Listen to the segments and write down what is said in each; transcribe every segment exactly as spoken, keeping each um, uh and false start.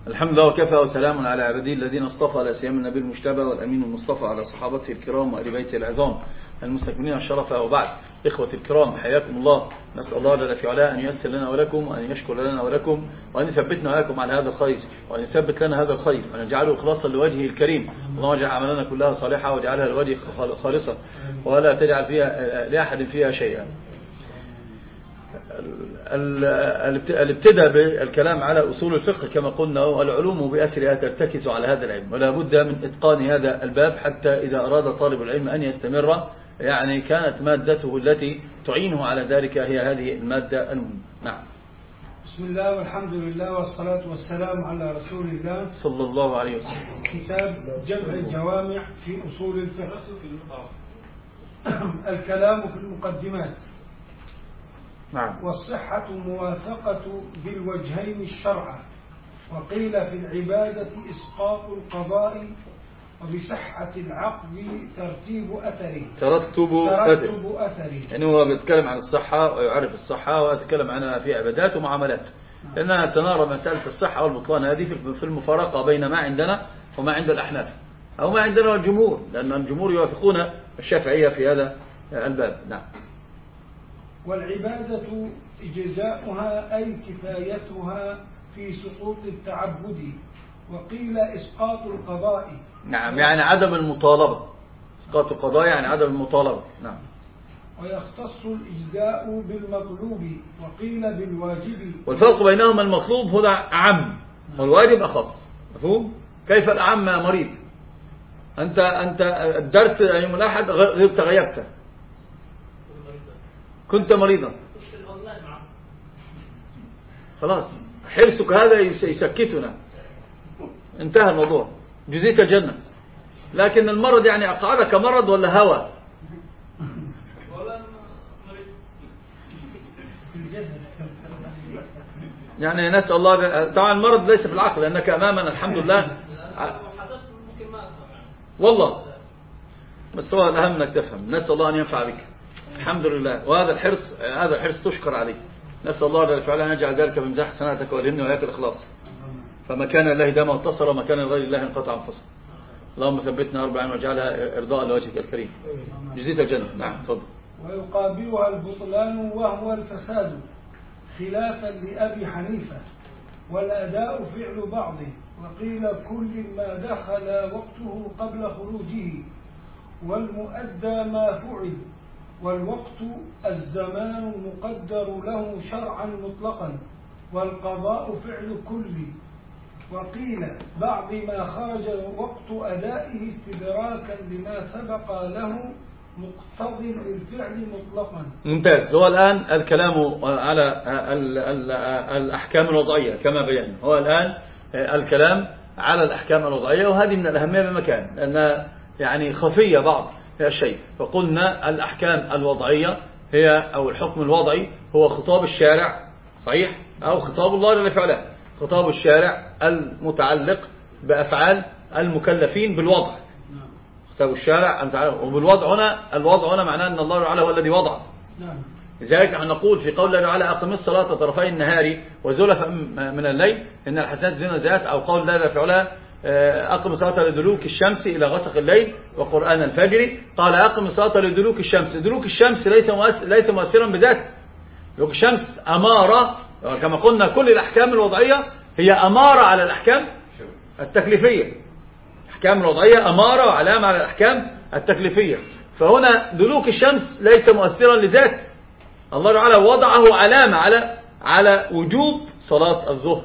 الحمد لله وكفى وسلام على عباده الذين اصطفى، لا سيما النبي المجتبى والأمين المصطفى، على صحابته الكرام وآل بيته العظام المستكملين الشرف. وبعد، إخوة الكرام حياكم الله. نسأل الله جل في علاه أن ييسر لنا ولكم، وأن يشكر لنا ولكم، وأن يثبتنا ولكم على هذا الخير، وأن يثبت لنا هذا الخير، وأن يجعله إخلاصا لوجهه الكريم. اللهم اجعل أعمالنا كلها صالحة واجعلها لوجهك خالصة، ولا تجعل فيها لأحد فيها شيئا. الابتداء بالكلام على أصول الفقه كما قلنا، العلوم بأسرها ترتكز على هذا العلم، ولا بد من إتقان هذا الباب حتى إذا أراد طالب العلم أن يستمر يعني كانت مادته التي تعينه على ذلك هي هذه المادة المهمة. نعم. بسم الله والحمد لله والصلاة والسلام على رسول الله صلى الله عليه وسلم. كتاب جمع الجوامع في أصول الفقه. الكلام في المقدمات. نعم. والصحة موافقة بالوجهين الشرع، وقيل في العبادة إسقاط القضاء، وبصحة العقد ترتيب أثره ترتب, ترتب أثره. يعني هو بيتكلم عن الصحة ويعرف الصحة ويتكلم عنها في عبادات ومعاملات، لأنها سنرى مسألة الصحة والبطلان هذه في المفارقة بين ما عندنا وما عند الأحناف، أو ما عندنا الجمهور، لأن الجمهور يوافقون الشافعية في هذا الباب. نعم. والعبادة إجزاؤها أي كفايتها في سقوط التعبد، وقيل إسقاط القضاء. نعم، يعني عدم المطالبة. إسقاط القضاء يعني عدم المطالبة. نعم. ويختص الإجزاء بالمطلوب، وقيل بالواجب. والفرق بينهما المطلوب هنا أعم والواجب أخص. مفهوم؟ كيف الأعم مريض؟ أنت أنت الدرس يوم الأحد غبت غيبت، كنت مريضا، خلاص حرصك هذا يسكتنا، انتهى الموضوع، جزيت الجنة. لكن المرض يعني أقعدك مرض ولا هوى؟ يعني نسأل الله. طبعا المرض ليس في العقل، لأنك أمامنا الحمد لله والله، بس هو الأهم أنك تفهم. نسأل الله أن ينفع بك، الحمد لله. وهذا الحرص هذا الحرص تشكر عليه. نسأل الله جل وعلا أن يجعل ذلك من مزاح حسناتك والهمني وإياك الإخلاص. فما كان لله دام واتصل، وما كان لغير الله انقطع انفصل. اللهم ثبتنا أربعين واجعلها إرضاء لوجهك الكريم. جزيت الجنة. نعم تفضل. ويقابلها البطلان وهو الفساد، خلافا لأبي حنيفة، والأداء فعل بعض، وقيل كل ما دخل وقته قبل خروجه، والمؤدى ما فعل، والوقت الزمان المقدر له شرعا مطلقا، والقضاء فعل كل. وقيل بعض ما خرج وقت أدائه استدراكا لما سبق له مقتض للفعل مطلقا. ممتاز. هو الآن الكلام على الأحكام الوضعية كما بينا. هو الآن الكلام على الأحكام الوضعية، وهذه من الأهمية بمكان، لأنها يعني خفية بعض الشيء. فقلنا الأحكام الوضعية هي أو الحكم الوضعي هو خطاب الشارع، صحيح، أو خطاب الله جل وعلا، خطاب الشارع المتعلق بأفعال المكلفين بالوضع. خطاب الشارع المتعلق وبالوضع هنا، الوضع هنا معناه أن الله تعالى هو الذي وضع. لذلك نحن نقول في قول الله تعالى أقم الصلاة طرفي النهار وزلفا من الليل إن الحسنات يذهبن السيئات، أو قول الله جل وعلا أقم الصلاة لدلوك الشمس إلى غسق الليل وقرآن الفجر. قال أقم الصلاة لدلوك الشمس. دلوك الشمس ليس ليس مؤثرا بذاته. دلوك الشمس أمارة، كما قلنا كل الأحكام الوضعية هي أمارة على الأحكام التكليفية. الأحكام الوضعية أمارة وعلامة على الأحكام التكليفية. فهنا دلوك الشمس ليس مؤثرا لذاته، الله تعالى وضعه علامة على على وجوب صلاة الظهر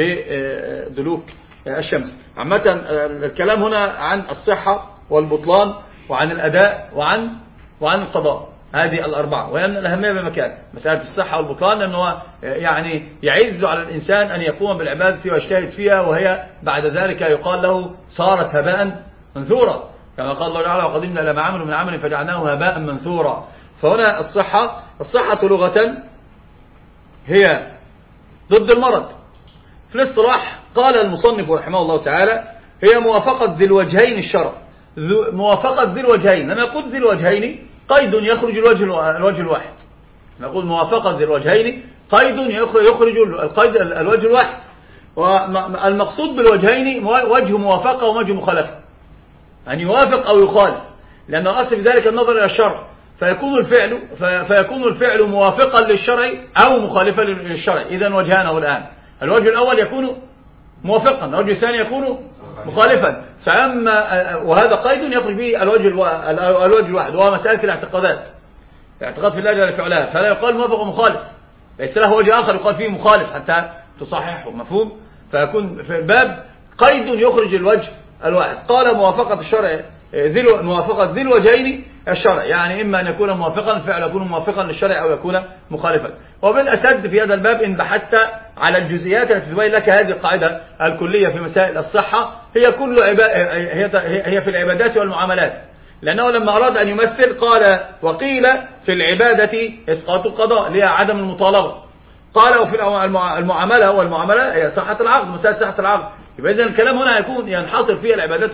بدلوك الشمس. عامة الكلام هنا عن الصحة والبطلان وعن الأداء وعن وعن القضاء، هذه الأربعة، وهي الأهمية بمكان. مسألة الصحة والبطلان لأنه يعني يعز على الإنسان أن يقوم بالعبادة ويجتهد فيها، وهي بعد ذلك يقال له صارت هباء منثورا، كما قال الله تعالى وقدمنا إلى ما عملوا من عمل فجعلناه هباء منثورا. فهنا الصحة الصحة لغة هي ضد المرض. في الاصطلاح قال المصنف رحمه الله تعالى هي موافقة ذي الوجهين الشرع. موافقة ذي الوجهين، أنا أقول ذي الوجهين قيد يخرج الوجه الوجه الواحد. نقول موافقة ذي الوجهين قيد يخرج القيد الوجه الواحد. والمقصود بالوجهين وجه موافقة ووجه مخالفة، أن يوافق أو يخالف، لأن الأصل في ذلك النظر إلى الشرع، فيكون الفعل فيكون الفعل موافقا للشرع أو مخالفا للشرع. إذن وجهانه الآن، الوجه الأول يكون موافقا، الوجه الثاني يكون مخالفا. فأما وهذا قيد يخرج به الوجه الوجه الواحد، وهو مسألة الاعتقادات، الاعتقاد في الله جل في علاه، فلا يقال موافق ومخالف، ليس له وجه آخر يقال فيه مخالف حتى تصححه، مفهوم؟ فيكون في الباب قيد يخرج الوجه الواحد. قال موافقة الشرع ذي موافقة ذي الوجهين الشرع، يعني إما أن يكون موافقا الفعل يكون موافقا للشرع أو يكون مخالفا. وبالأسد في هذا الباب إن بحثت على الجزئيات التي تبين لك هذه القاعدة الكلية في مسائل الصحة، هي كل عبا... هي في العبادات والمعاملات، لأنه لما أراد أن يمثل قال وقيل في العبادة إسقاط القضاء لها عدم المطالبة، قال وفي المعاملة والمعاملة هي صحة العقد، مسألة صحة العقد. يبقى إذن الكلام هنا يكون ينحصر فيه العبادات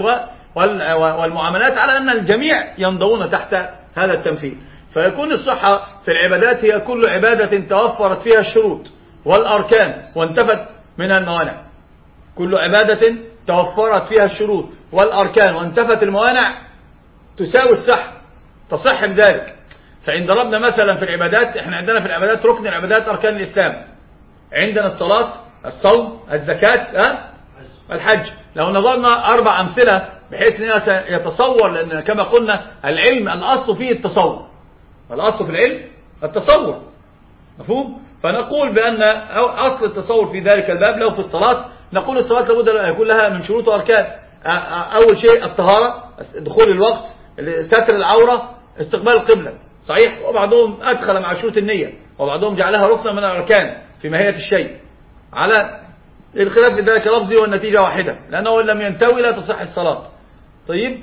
والمعاملات على أن الجميع ينضوون تحت هذا التمثيل. فيكون الصحة في العبادات هي كل عبادة توفرت فيها الشروط والأركان وانتفت منها الموانع، كل عبادة توفرت فيها الشروط والأركان وانتفت الموانع تساوي الصحة، تصح بذلك. فإن ضربنا مثلا في العبادات، احنا عندنا في العبادات ركن العبادات أركان الإسلام، عندنا الصلاة، الصوم، الزكاة، أه؟ الحج. لو نظرنا أربع أمثلة بحيث أننا يتصور، لأن كما قلنا العلم الأصل فيه التصور، الأصل في العلم التصور، مفهوم؟ فنقول بأن أصل التصور في ذلك الباب لو في الصلاة نقول الصلاة لابد أن يكون لها من شروط وأركان. أول شيء الطهارة، دخول الوقت، ستر العورة، استقبال القبلة، صحيح؟ وبعضهم أدخل مع شروط النية، وبعضهم جعلها ركنا من الأركان في ماهية الشيء، على الخلاف في ذلك لفظي والنتيجة واحدة، لأنه إن لم ينتوي لا تصح الصلاة. طيب،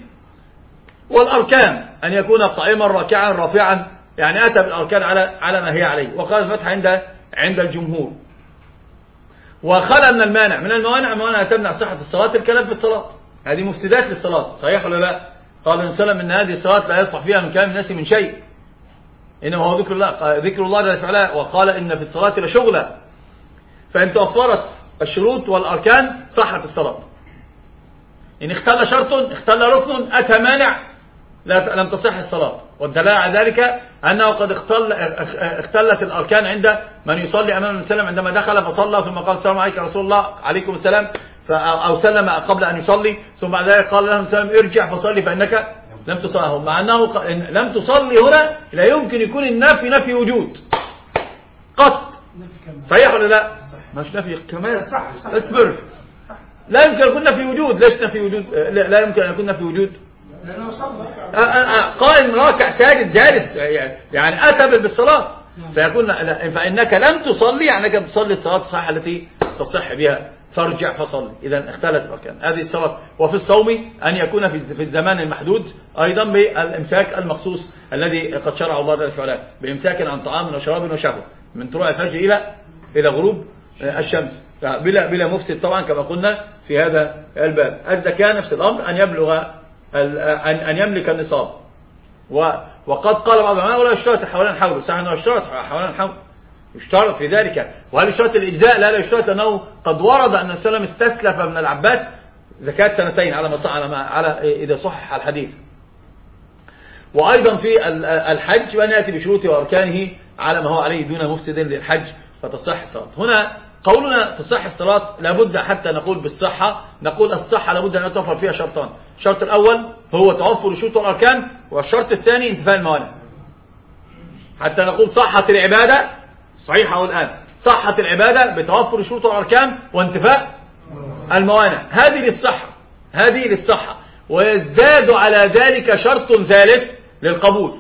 والأركان أن يكون قائما راكعا رافعا، يعني أتى بالأركان على على ما هي عليه. وقال الفتح عند عند الجمهور. وخلى من المانع، من الموانع موانع تمنع صحة الصلاة، الكلام في الصلاة، هذه مفسدات للصلاة، صحيح ولا لا؟ قال النبي صلى الله عليه وسلم إن هذه الصلاة لا يصلح فيها من كلام الناس من شيء، إنما هو ذكر الله، ذكر الله جل وعلا. وقال إن في الصلاة لشغلا، فإن توفرت الشروط والأركان صحت الصلاة. إن اختل شرط اختل ركن أتى مانع لا لم تصح الصلاة. والدلالة على ذلك أنه قد اختل اختلت الأركان عند من يصلي أمام النبي صلى الله عليه وسلم، عندما دخل فصلى ثم قال السلام عليك يا رسول الله، عليكم السلام، أو سلم قبل أن يصلي، ثم بعد ذلك قال له السلام ارجع فصلي فإنك لم تصلي. مع أنه لم تصلي هنا لا يمكن يكون النفي نفي وجود قط، صحيح ولا لا؟ مش نفي كمال، اصبر، لا يمكن أن يكون نفي وجود. ليش نفي وجود؟ لا يمكن أن يكون نفي وجود، قائم راكع ساجد جالس، يعني أتى بالصلاة، فيكون فإنك لم تصلي، يعني أنك تصلي الصلاة الصحيحة التي تصح بها، فارجع فصلي. إذا اختلت الأركان هذه الصلاة. وفي الصوم أن يكون في الزمان المحدود أيضا بالإمساك المخصوص الذي قد شرع الله جل وعلا، بإمساك عن طعام وشراب وشهوة من طلوع الفجر إلى إلى غروب الشمس، بلا بلا مفسد طبعا كما قلنا في هذا الباب. الزكاة نفس الأمر، أن يبلغ أن يملك النصاب. وقد قال بعض العلماء ولا يشترط حوالين حول، صح أنه يشترط حوالين حول، يشترط في ذلك. وهل يشترط الإجزاء؟ لا لا يشترط، أنه قد ورد أن السلام استسلف من العباس زكاة سنتين على ما صح على, ما على إذا صح الحديث. وأيضا في الحج وأن يأتي بشروطه وأركانه على ما هو عليه دون مفسد للحج فتصح الصلاة. هنا قولنا تصح الصلاة لابد حتى نقول بالصحة، نقول الصحة لابد أن يتوفر فيها شرطان. الشرط الأول هو توفر الشروط والأركان، والشرط الثاني انتفاء الموانع. حتى نقول صحة العبادة صحيحة الآن، صحة العبادة بتوفر الشروط والأركان وانتفاء الموانع، هذه للصحة، هذه للصحة. ويزداد على ذلك شرط ثالث للقبول،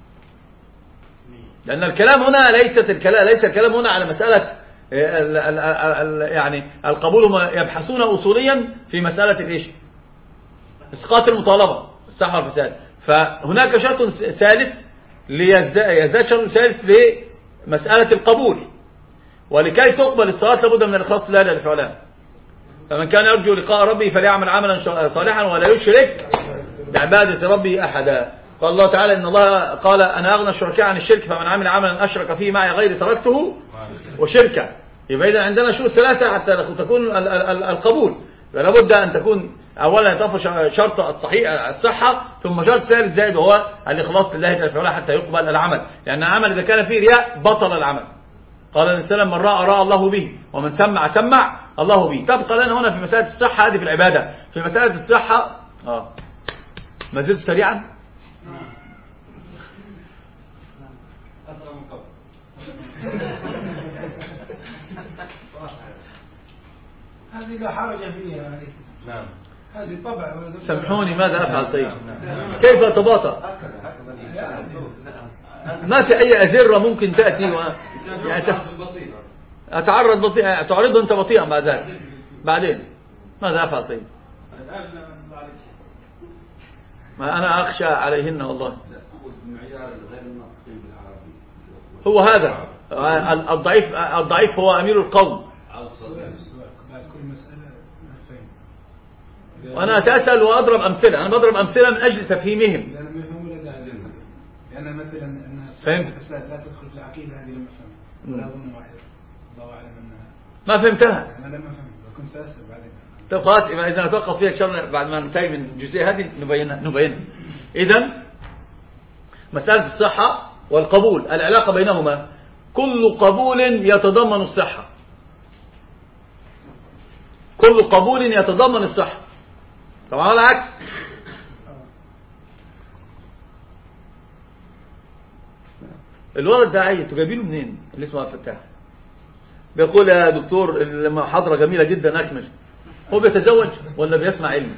لأن الكلام هنا ليست الكلام ليس الكلام هنا على مسألة ال ال ال يعني القبول. هم يبحثون أصوليا في مسألة الإيش؟ إسقاط المطالبة، الصحة والفساد. فهناك شرط ثالث ليزداد شرط ثالث لمسألة القبول. ولكي تقبل الصلاة لابد من الإخلاص لله جل وعلا. فمن كان يرجو لقاء ربه فليعمل عملا صالحا ولا يشرك بعبادة ربه أحدا. قال الله تعالى إن الله قال أنا أغنى الشركاء عن الشرك، فمن عمل عملا أشرك فيه معي غير تركته وشركه. يبقى إذا عندنا شروط ثلاثة حتى تكون القبول. لابد أن تكون أولا يتوفر شرط الصحيح الصحة، ثم شرط ثالث زائد وهو الإخلاص لله جل وعلا حتى يقبل العمل، لأن العمل إذا كان فيه رياء بطل العمل. قال النبي صلى الله عليه وسلم من رأى رأى الله به، ومن سمع سمع الله به. تبقى لنا هنا في مسألة الصحة، هذه في العبادة. في مسألة الصحة آه ما زلت سريعا. هذه لا حرج فيها. نعم. هذه طبع. سامحوني ماذا أفعل طيب؟ كيف أتباطأ؟ ما في أي أزرة ممكن تأتي و... يعني تف... أتعرض بطيئة، تعرض أنت بطيئا بعد ذلك. بعدين ماذا أفعل طيب؟ ما أنا أخشى عليهن والله. هو هذا الضعيف. الضعيف هو أمير القوم. وأنا أتسأل وأضرب أمثلة. أنا بضرب أمثلة من أجل تفهيمهم. لأن مثلا أنها فهمت؟ لا تدخل في العقيدة، هذه لم أفهم ولا أظن واحد الله أعلم أنها ما فهمتها. أنا لم أفهم وكنت سأسأل بعدين. طب خلاص، إذا نتوقف فيها إن شاء الله بعد ما ننتهي من الجزئية هذه نبينها نبينها. إذا مسألة الصحة والقبول العلاقة بينهما، كل قبول يتضمن الصحة. كل قبول يتضمن الصحة. طبعا العكس. الولد ده عايز تجيبينه منين اللي اسمه عبد الفتاح؟ بيقول يا دكتور المحاضرة جميلة جدا أكمل. هو بيتزوج ولا بيسمع علم؟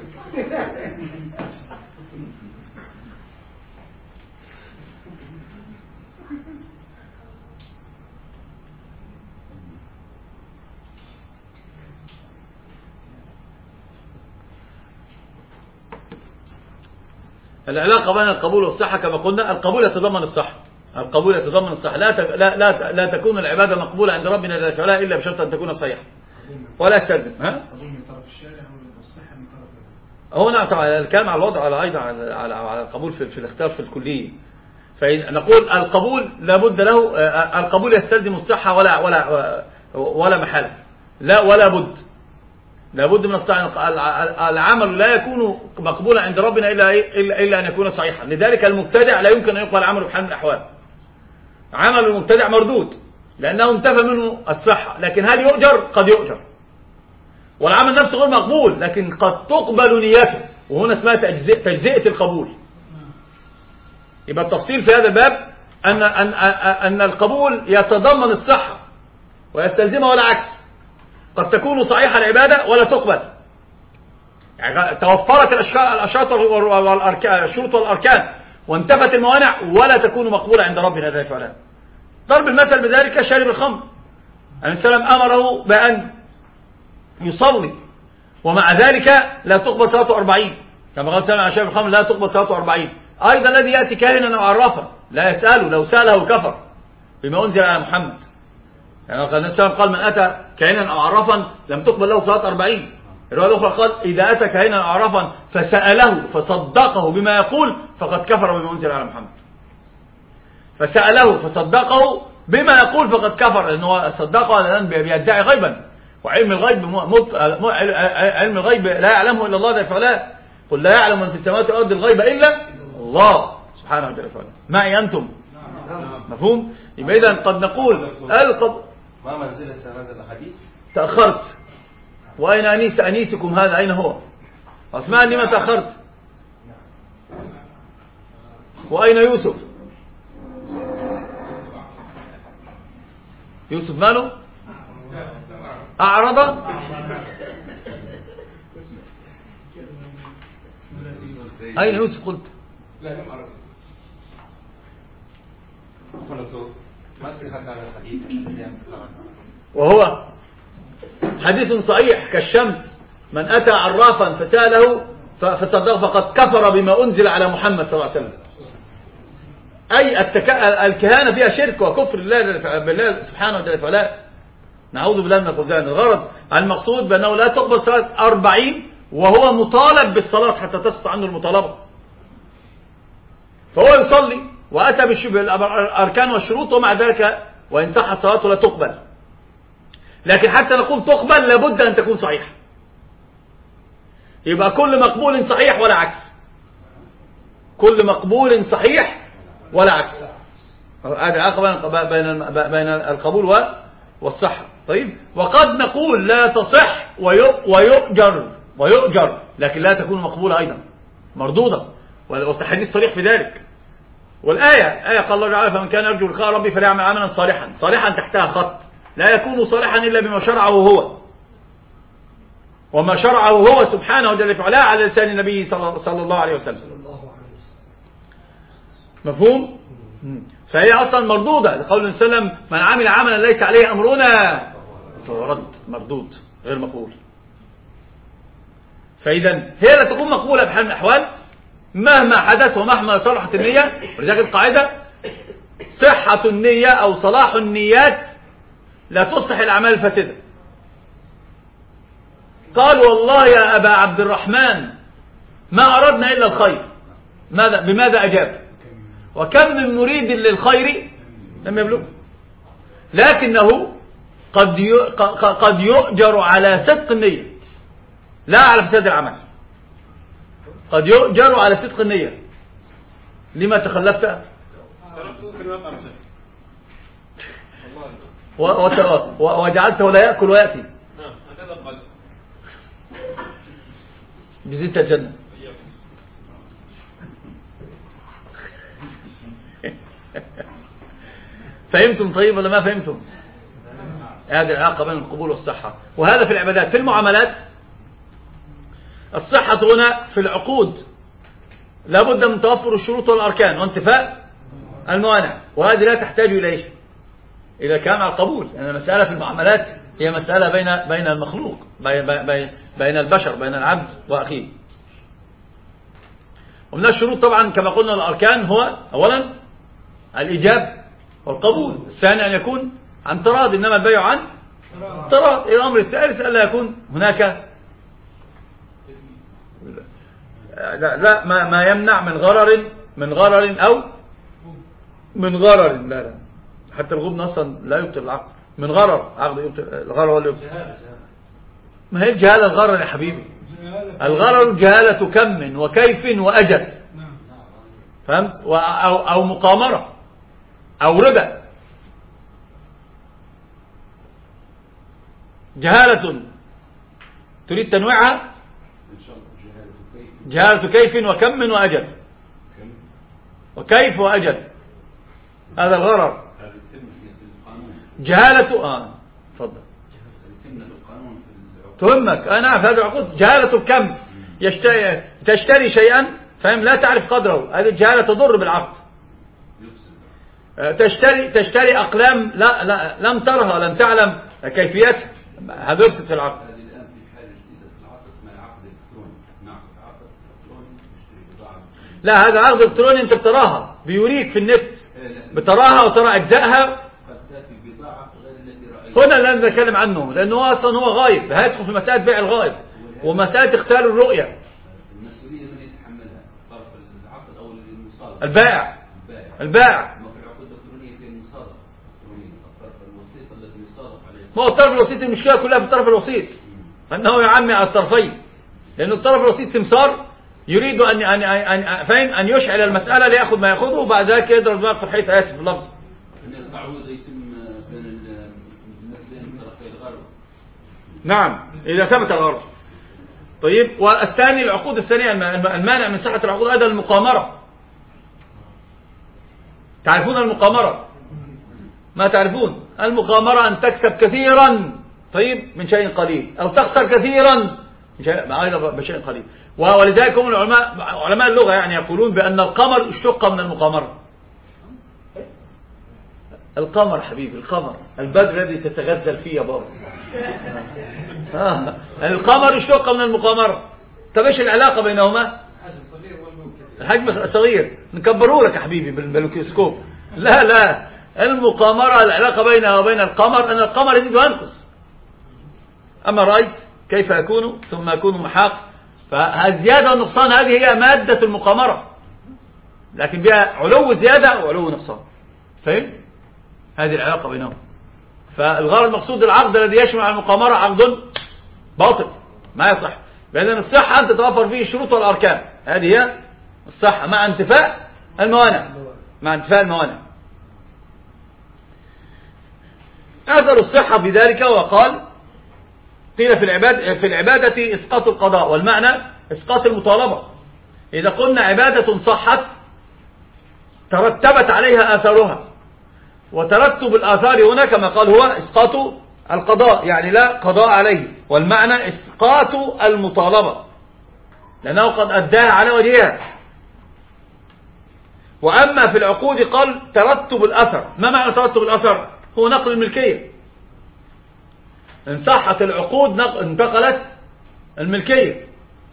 العلاقة بين القبول والصحة كما قلنا، القبول يتضمن الصحة. القبول يتضمن الصحة. لا لا لا, لا تكون العبادة مقبولة عند ربنا جل وعلا إلا بشرط أن تكون صحيحة ولا تستلزم. ها؟ قبول من طرف الشارع والصحة من طرف. هنا طبعا الكلام على الوضع على أيضا على على القبول في, في الاختيار في الكلية. فنقول القبول لابد له. القبول يستلزم الصحة ولا ولا ولا محالة. لا ولا بد. لابد من الصحة. العمل لا يكون مقبولا عند ربنا إلا إلا إلا أن يكون صحيحا. لذلك المبتدع لا يمكن أن يقبل عمله بحال من الأحوال. عمل المبتدع مردود لأنه انتفى منه الصحة. لكن هل يؤجر؟ قد يؤجر. والعمل نفسه غير مقبول لكن قد تقبل نيته، وهنا اسمها تجزئة, تجزئة القبول. يبقى التفصيل في هذا الباب أن, أن, أن القبول يتضمن الصحة ويستلزمها ولا عكس. قد تكون صحيحة العبادة ولا تقبل، يعني توفرت الأشراط والأركان الشروط والأركان وانتفت الموانع ولا تكون مقبولة عند ربنا جل وعلا. ضرب المثل بذلك شارب الخمر. النبي صلى الله عليه وسلم أمره بأن يصلي ومع ذلك لا تقبل صلاته أربعين، كما قال سلم عن شارب الخمر لا تقبل صلاته أربعين. أيضا الذي يأتي كاهنا أو عرافا لا يسأله، لو سأله كفر بما أنزل على محمد. يعني النبي صلى الله عليه وسلم قال من أتى كاهنا أو عرافا لم تقبل له صلاة أربعين. الرواية الأخرى قال إذا أتى كاهنا أو عرافا فسأله فصدقه بما يقول فقد كفر بما أنزل على محمد. فسأله فصدقه بما يقول فقد كفر، لأنه صدقه الآن بيدعي غيبا، وعلم الغيب مط... علم الغيب لا يعلمه إلا الله جل وعلا. قل لا يعلم من في السماوات والأرض الغيب إلا الله سبحانه وتعالى. معي أنتم؟ مفهوم؟ يبقى إذا قد نقول القب... ما منزلة هذا الحديث؟ تأخرت. وأين أنيس أنيسكم هذا؟ أين هو؟ أسمع أني ما تأخرت. وأين يوسف؟ يوسف ماله؟ أعرض؟ أين يوسف قلت؟ لا لم أعرض. ما صحة هذا الحديث؟ وهو حديث صحيح كالشمس. من أتى عرافا فسأله فصدق فقد كفر بما أنزل على محمد صلى الله عليه وسلم. أي الكهانة فيها شرك وكفر بالله سبحانه وتعالى. نعوذ بالله من الخذلان. الغرض المقصود بأنه لا تقبل صلاة أربعين وهو مطالب بالصلاة حتى تسقط عنه المطالبة. فهو يصلي وأتى بالأركان والشروط ومع ذلك وإن صحت صلاته لا تقبل. لكن حتى نقول تقبل لابد أن تكون صحيحة. يبقى كل مقبول صحيح ولا عكس، كل مقبول صحيح ولا عكس. هذا العلاقة بين بين القبول والصحة. طيب، وقد نقول لا تصح ويؤجر ويؤجر لكن لا تكون مقبولة أيضا، مردودة، والحديث صريح في ذلك. والآية آية قال الله تعالى فمن كان يرجو لقاء ربي فليعمل عملا صالحا. صالحا تحتها خط، لا يكون صالحا إلا بما شرعه هو، وما شرعه هو سبحانه جل وعلا على لسان النبي صلى الله عليه وسلم. مفهوم؟ فهي أصلا مردودة لقول النبي صلى الله عليه وسلم من عمل عملا ليس عليه أمرنا فهو رد، مردود غير مقبول. فإذا هي لا تكون مقبولة بحال من الأحوال مهما حدث ومهما صلحت النية. ولذلك القاعدة صحة النية أو صلاح النيات لا تصلح الأعمال الفاسدة. قال والله يا أبا عبد الرحمن ما أردنا إلا الخير، ماذا بماذا أجاب؟ وكم من مريد للخير لم يبلغ. لكنه قد قد يؤجر على صدق النية لا على فساد العمل. قد يؤجر على صدق النية. لما تخلفت؟ وجعلته لا يأكل ويأتي بزيت الجنة. فهمتم طيب ولا ما فهمتم؟ هذه العلاقة بين القبول والصحة. وهذا في العبادات. في المعاملات الصحة هنا في العقود لابد من توفر الشروط والأركان وانتفاء الموانع، وهذه لا تحتاج إلى إيش؟ إلى كلام على القبول. لأن يعني المسألة في المعاملات هي مسألة بين بين المخلوق، بين بين بين البشر، بين العبد وأخيه. ومن الشروط طبعا كما قلنا الأركان هو أولا الإيجاب والقبول، الثاني أن يكون عن تراض، إنما البيع عن تراض. الأمر الثالث ألا يكون هناك لا, لا ما, ما يمنع من غرر من غرر أو من غرر. لا لا حتى الغبن أصلا لا يبطل العقد. من غرر عقد يبطل الغرر ولا يبطل. ما هي الجهالة الغرر يا حبيبي؟ الغرر جهالة كم وكيف وأجل، فهمت؟ أو, أو مقامرة أو ربا. جهالة تريد تنويعها جهالة كيف وكم وأجل. وكيف وأجل هذا الغرر. جهالة اه تفضل تهمك. انا اعرف هذا العقود. جهالة كم يشتري تشتري شيئا فهم لا تعرف قدره، هذه الجهالة تضر بالعقد. تشتري تشتري اقلام لا لا لم ترها لم تعلم كيفيتها، هذا يفسد في العقد. لا هذا عقد الكتروني انت بتراها بيوريك في النت، بتراها وترى اجزائها. هنا اللي انا بتكلم عنه لانه هو اصلا هو غايب، هيدخل في مساله بيع الغايب ومساله اختيار الرؤيه. المسؤوليه من يتحملها؟ طرف العقد او المصادره؟ البائع. البائع. ما في العقود الالكترونيه في المصادره الالكترونيه، الطرف الوسيط الذي يصادق عليه. ما هو الطرف الوسيط، المشكله كلها في الطرف الوسيط انه يعمي على الطرفين، لان الطرف الوسيط سمسار يريد ان ان ان فاهم ان يشعل المساله لياخذ ما ياخذه وبعد ذلك يضرب دماغه في الحيط. اسف في اللفظ. ان التعويض يتم بين بين طرفي الغرب. نعم اذا ثبت الغرب. طيب، والثاني العقود الثانيه المانع من صحه العقود هذا المقامره. تعرفون المقامره؟ ما تعرفون المقامره؟ ان تكسب كثيرا طيب من شيء قليل، او تخسر كثيرا من شيء ايضا بشيء قليل. ولذلك هم العلماء علماء اللغة يعني يقولون بأن القمر اشتق من المقامرة. القمر حبيبي، القمر البدر الذي تتغزل فيه يا بابا. آه. القمر اشتق من المقامرة. طب ايش العلاقة بينهما؟ الحجم الصغير نكبره لك يا حبيبي بالميكروسكوب. لا لا المقامرة العلاقة بينها وبين القمر أن القمر يزيد وينقص. أما رأيت كيف يكون ثم يكون محاق. فالزيادة والنقصان هذه هي مادة المقامرة، لكن بها علو زيادة وعلو نقصان. فهم؟ هذه العلاقة بينهم. فالغرض المقصود العقد الذي يشمل المقامرة عقد باطل ما يصح. لأن الصحة أن تتوفر فيه الشروط والأركان، هذه هي الصحة مع انتفاء الموانع، مع انتفاء الموانع. أثر الصحة في ذلك وقال قيل في العبادة في العبادة إسقاط القضاء، والمعنى إسقاط المطالبة. إذا قلنا عبادة صحت ترتبت عليها آثارها، وترتب الآثار هنا كما قال هو إسقاط القضاء، يعني لا قضاء عليه، والمعنى إسقاط المطالبة لأنه قد أداها على وجهها. وأما في العقود قال ترتب الأثر. ما معنى ترتب الأثر؟ هو نقل الملكية. إن صحت العقود انتقلت الملكية.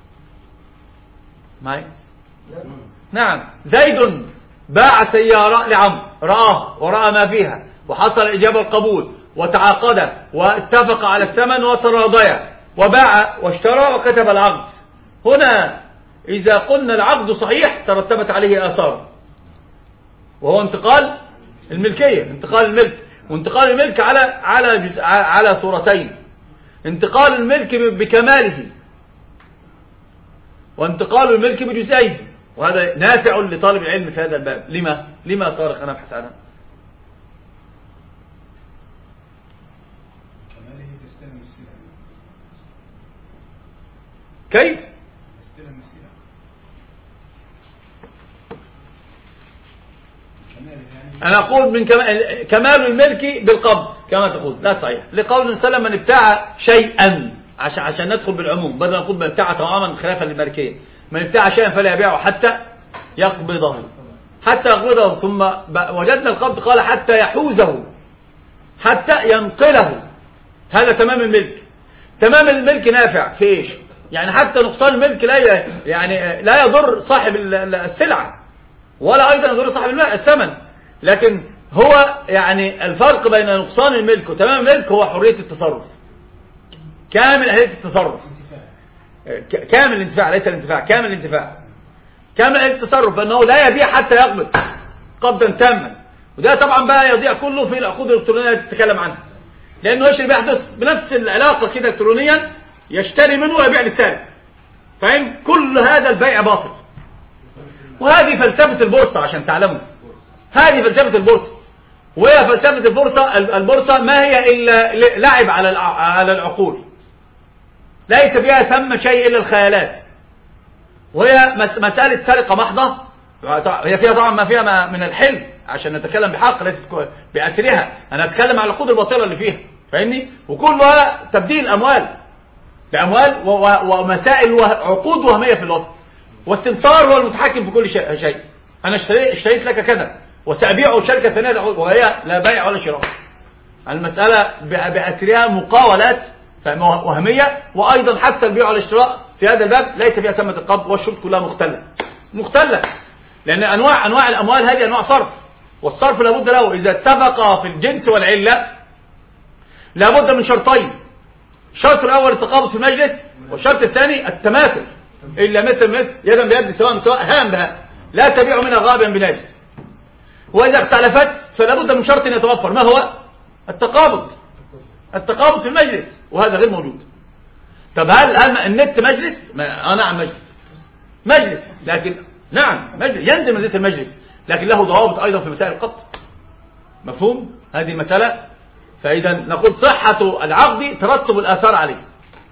معي؟ نعم. زيد باع سيارة لعمرو، رآها ورأى ما فيها وحصل إجابة القبول وتعاقد واتفق على الثمن وتراضيا وباع واشترى وكتب العقد. هنا إذا قلنا العقد صحيح ترتبت عليه آثار، وهو انتقال الملكية، انتقال الملك. وانتقال الملك على على جزء على صورتين: انتقال الملك بكماله، وانتقال الملك بجزئيه. وهذا نافع لطالب العلم في هذا الباب. لما لما طارق أنا أبحث عنها؟ كيف؟ أنا أقول من كمال الملك بالقبض كما تقول، لا صحيح، لقول سلم من ابتاع شيئا، عشان عشان ندخل بالعموم بدل نقول من ابتاع تماما خلافا للملكية. من ابتاع شيئا فلا يبيعه حتى يقبضه، حتى يقبضه. ثم وجدنا القبض قال حتى يحوزه، حتى ينقله. هذا تمام الملك. تمام الملك نافع في ايش؟ يعني حتى نقصان الملك لا يعني لا يضر صاحب السلعة، ولا ايضا يضر صاحب الثمن. لكن هو يعني الفرق بين نقصان الملك وتمام الملك هو حرية التصرف، كامل حرية التصرف، كامل الانتفاع، ليس الانتفاع، كامل الانتفاع، كامل التصرف، فانه لا يبيع حتى يقبض قبضا تاما. وده طبعا بقى يضيع كله في العقود الالكترونيه اللي تتكلم عنها، لانه ايش اللي بيحدث؟ بنفس العلاقه كده الكترونيا يشتري منه ويبيع للسارق. فاهم؟ كل هذا البيع باطل. وهذه فلسفه البورصه عشان تعلموا، هذه فلسفه البورصه. وهي فلسفه البورصه، البورصه ما هي الا لعب على على العقول، ليس فيها ثم شيء الا الخيالات. وهي مسألة سرقة محضة، هي فيها طبعا ما فيها من الحلم عشان نتكلم بحق، ليست بأسرها. أنا أتكلم على العقود الباطلة اللي فيها، فاهمني؟ وكلها تبديل أموال لأموال ومسائل وعقود وهمية في الوطن، والسمسار هو المتحكم في كل شيء. أنا اشتريت لك كذا وسأبيعه شركة ثانية وهي لا بيع ولا شراء. المسألة بأسرها مقاولات وهمية. وأيضا حتى البيع والاشتراء في هذا الباب ليس فيها ثمة القبض، والشروط كلها مختلة مختلة لأن أنواع أنواع الأموال هذه أنواع صرف، والصرف لابد له إذا اتفق في الجنس والعلة لابد من شرطين: الشرط الأول التقابض في المجلس، والشرط الثاني التماثل، إلا مثل مثل يدا بيد سواء سواء هام بها، لا تبيع منها غابا بنجس. وإذا اختلفت فلابد من شرط يتوفر، ما هو؟ التقابض، التقابض في المجلس، وهذا غير موجود. طب هل هل النت مجلس؟ ما... آه نعم مجلس، مجلس، لكن نعم مجلس ينزل منزلة المجلس، لكن له ضوابط أيضا في مسائل القبض. مفهوم هذه المسألة؟ فإذا نقول صحة العقد ترتب الآثار عليه،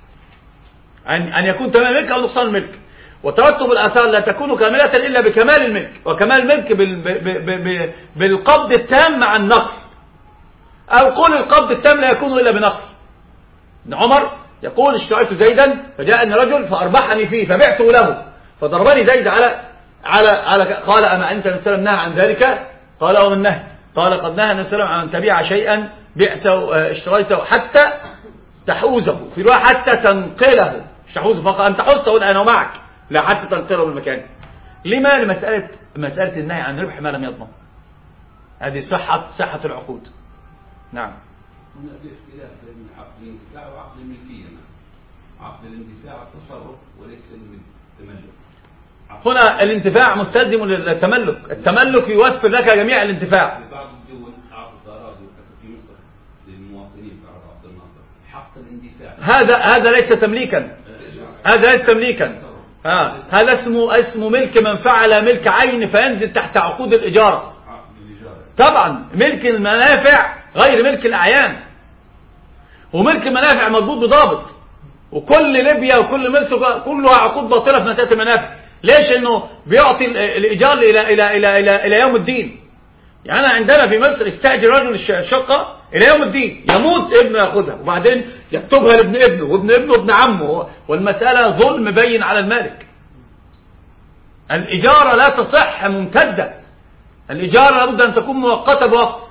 أن أن يكون تمام الملك أو نقصان الملك. وترتب الآثار لا تكون كاملة إلا بكمال الملك، وكمال الملك بال... ب... ب... ب... بالقبض التام مع النقل، أو قول القبض التام لا يكون إلا بنقل. ابن عمر يقول: اشتريت زيدا فجاءني رجل فأربحني فيه فبعته له فضربني زيد على على على قال: أما علمت أن النبي نهى عن ذلك؟ قال: ومن النهي؟ قال: قد نهى النبي صلى الله عليه وسلم عن تبيع شيئا بعته اشتريته حتى تحوزه، في رواية حتى تنقله، مش تحوزه فقط، أن تحوزه الآن ومعك، لا حتى تنقله من مكانه. لما؟ لمسألة مسألة النهي عن ربح ما لم يضمن. هذه صحة صحة العقود. نعم. هنا في اختلاف بين عقد الانتفاع وعقد الملكية. عقد الانتفاع التصرف وليس التملك. هنا الانتفاع مستلزم للتملك، التملك يوفر لك جميع الانتفاع. في بعض الدول عقد أراضي في مصر للمواطنين هذا هذا ليس تمليكا، هذا ليس تمليكا. ها هذا اسمه اسمه ملك منفعة لا ملك عين، فينزل تحت عقود الإجارة. طبعا ملك المنافع غير ملك الأعيان، وملك المنافع مربوط بضابط، وكل ليبيا وكل مصر كلها عقود باطلة في منطقة المنافع. ليش؟ انه بيعطي الإيجار إلى إلى إلى إلى إلى يوم الدين. يعني أنا عندنا في مصر يستأجر رجل الشقة إلى يوم الدين، يموت ابنه ياخدها وبعدين يكتبها لابن ابنه وابن ابنه ابن عمه، والمسألة ظلم بين على المالك. الإجارة لا تصح ممتدة، الإجارة لابد أن تكون مؤقتة بوقت.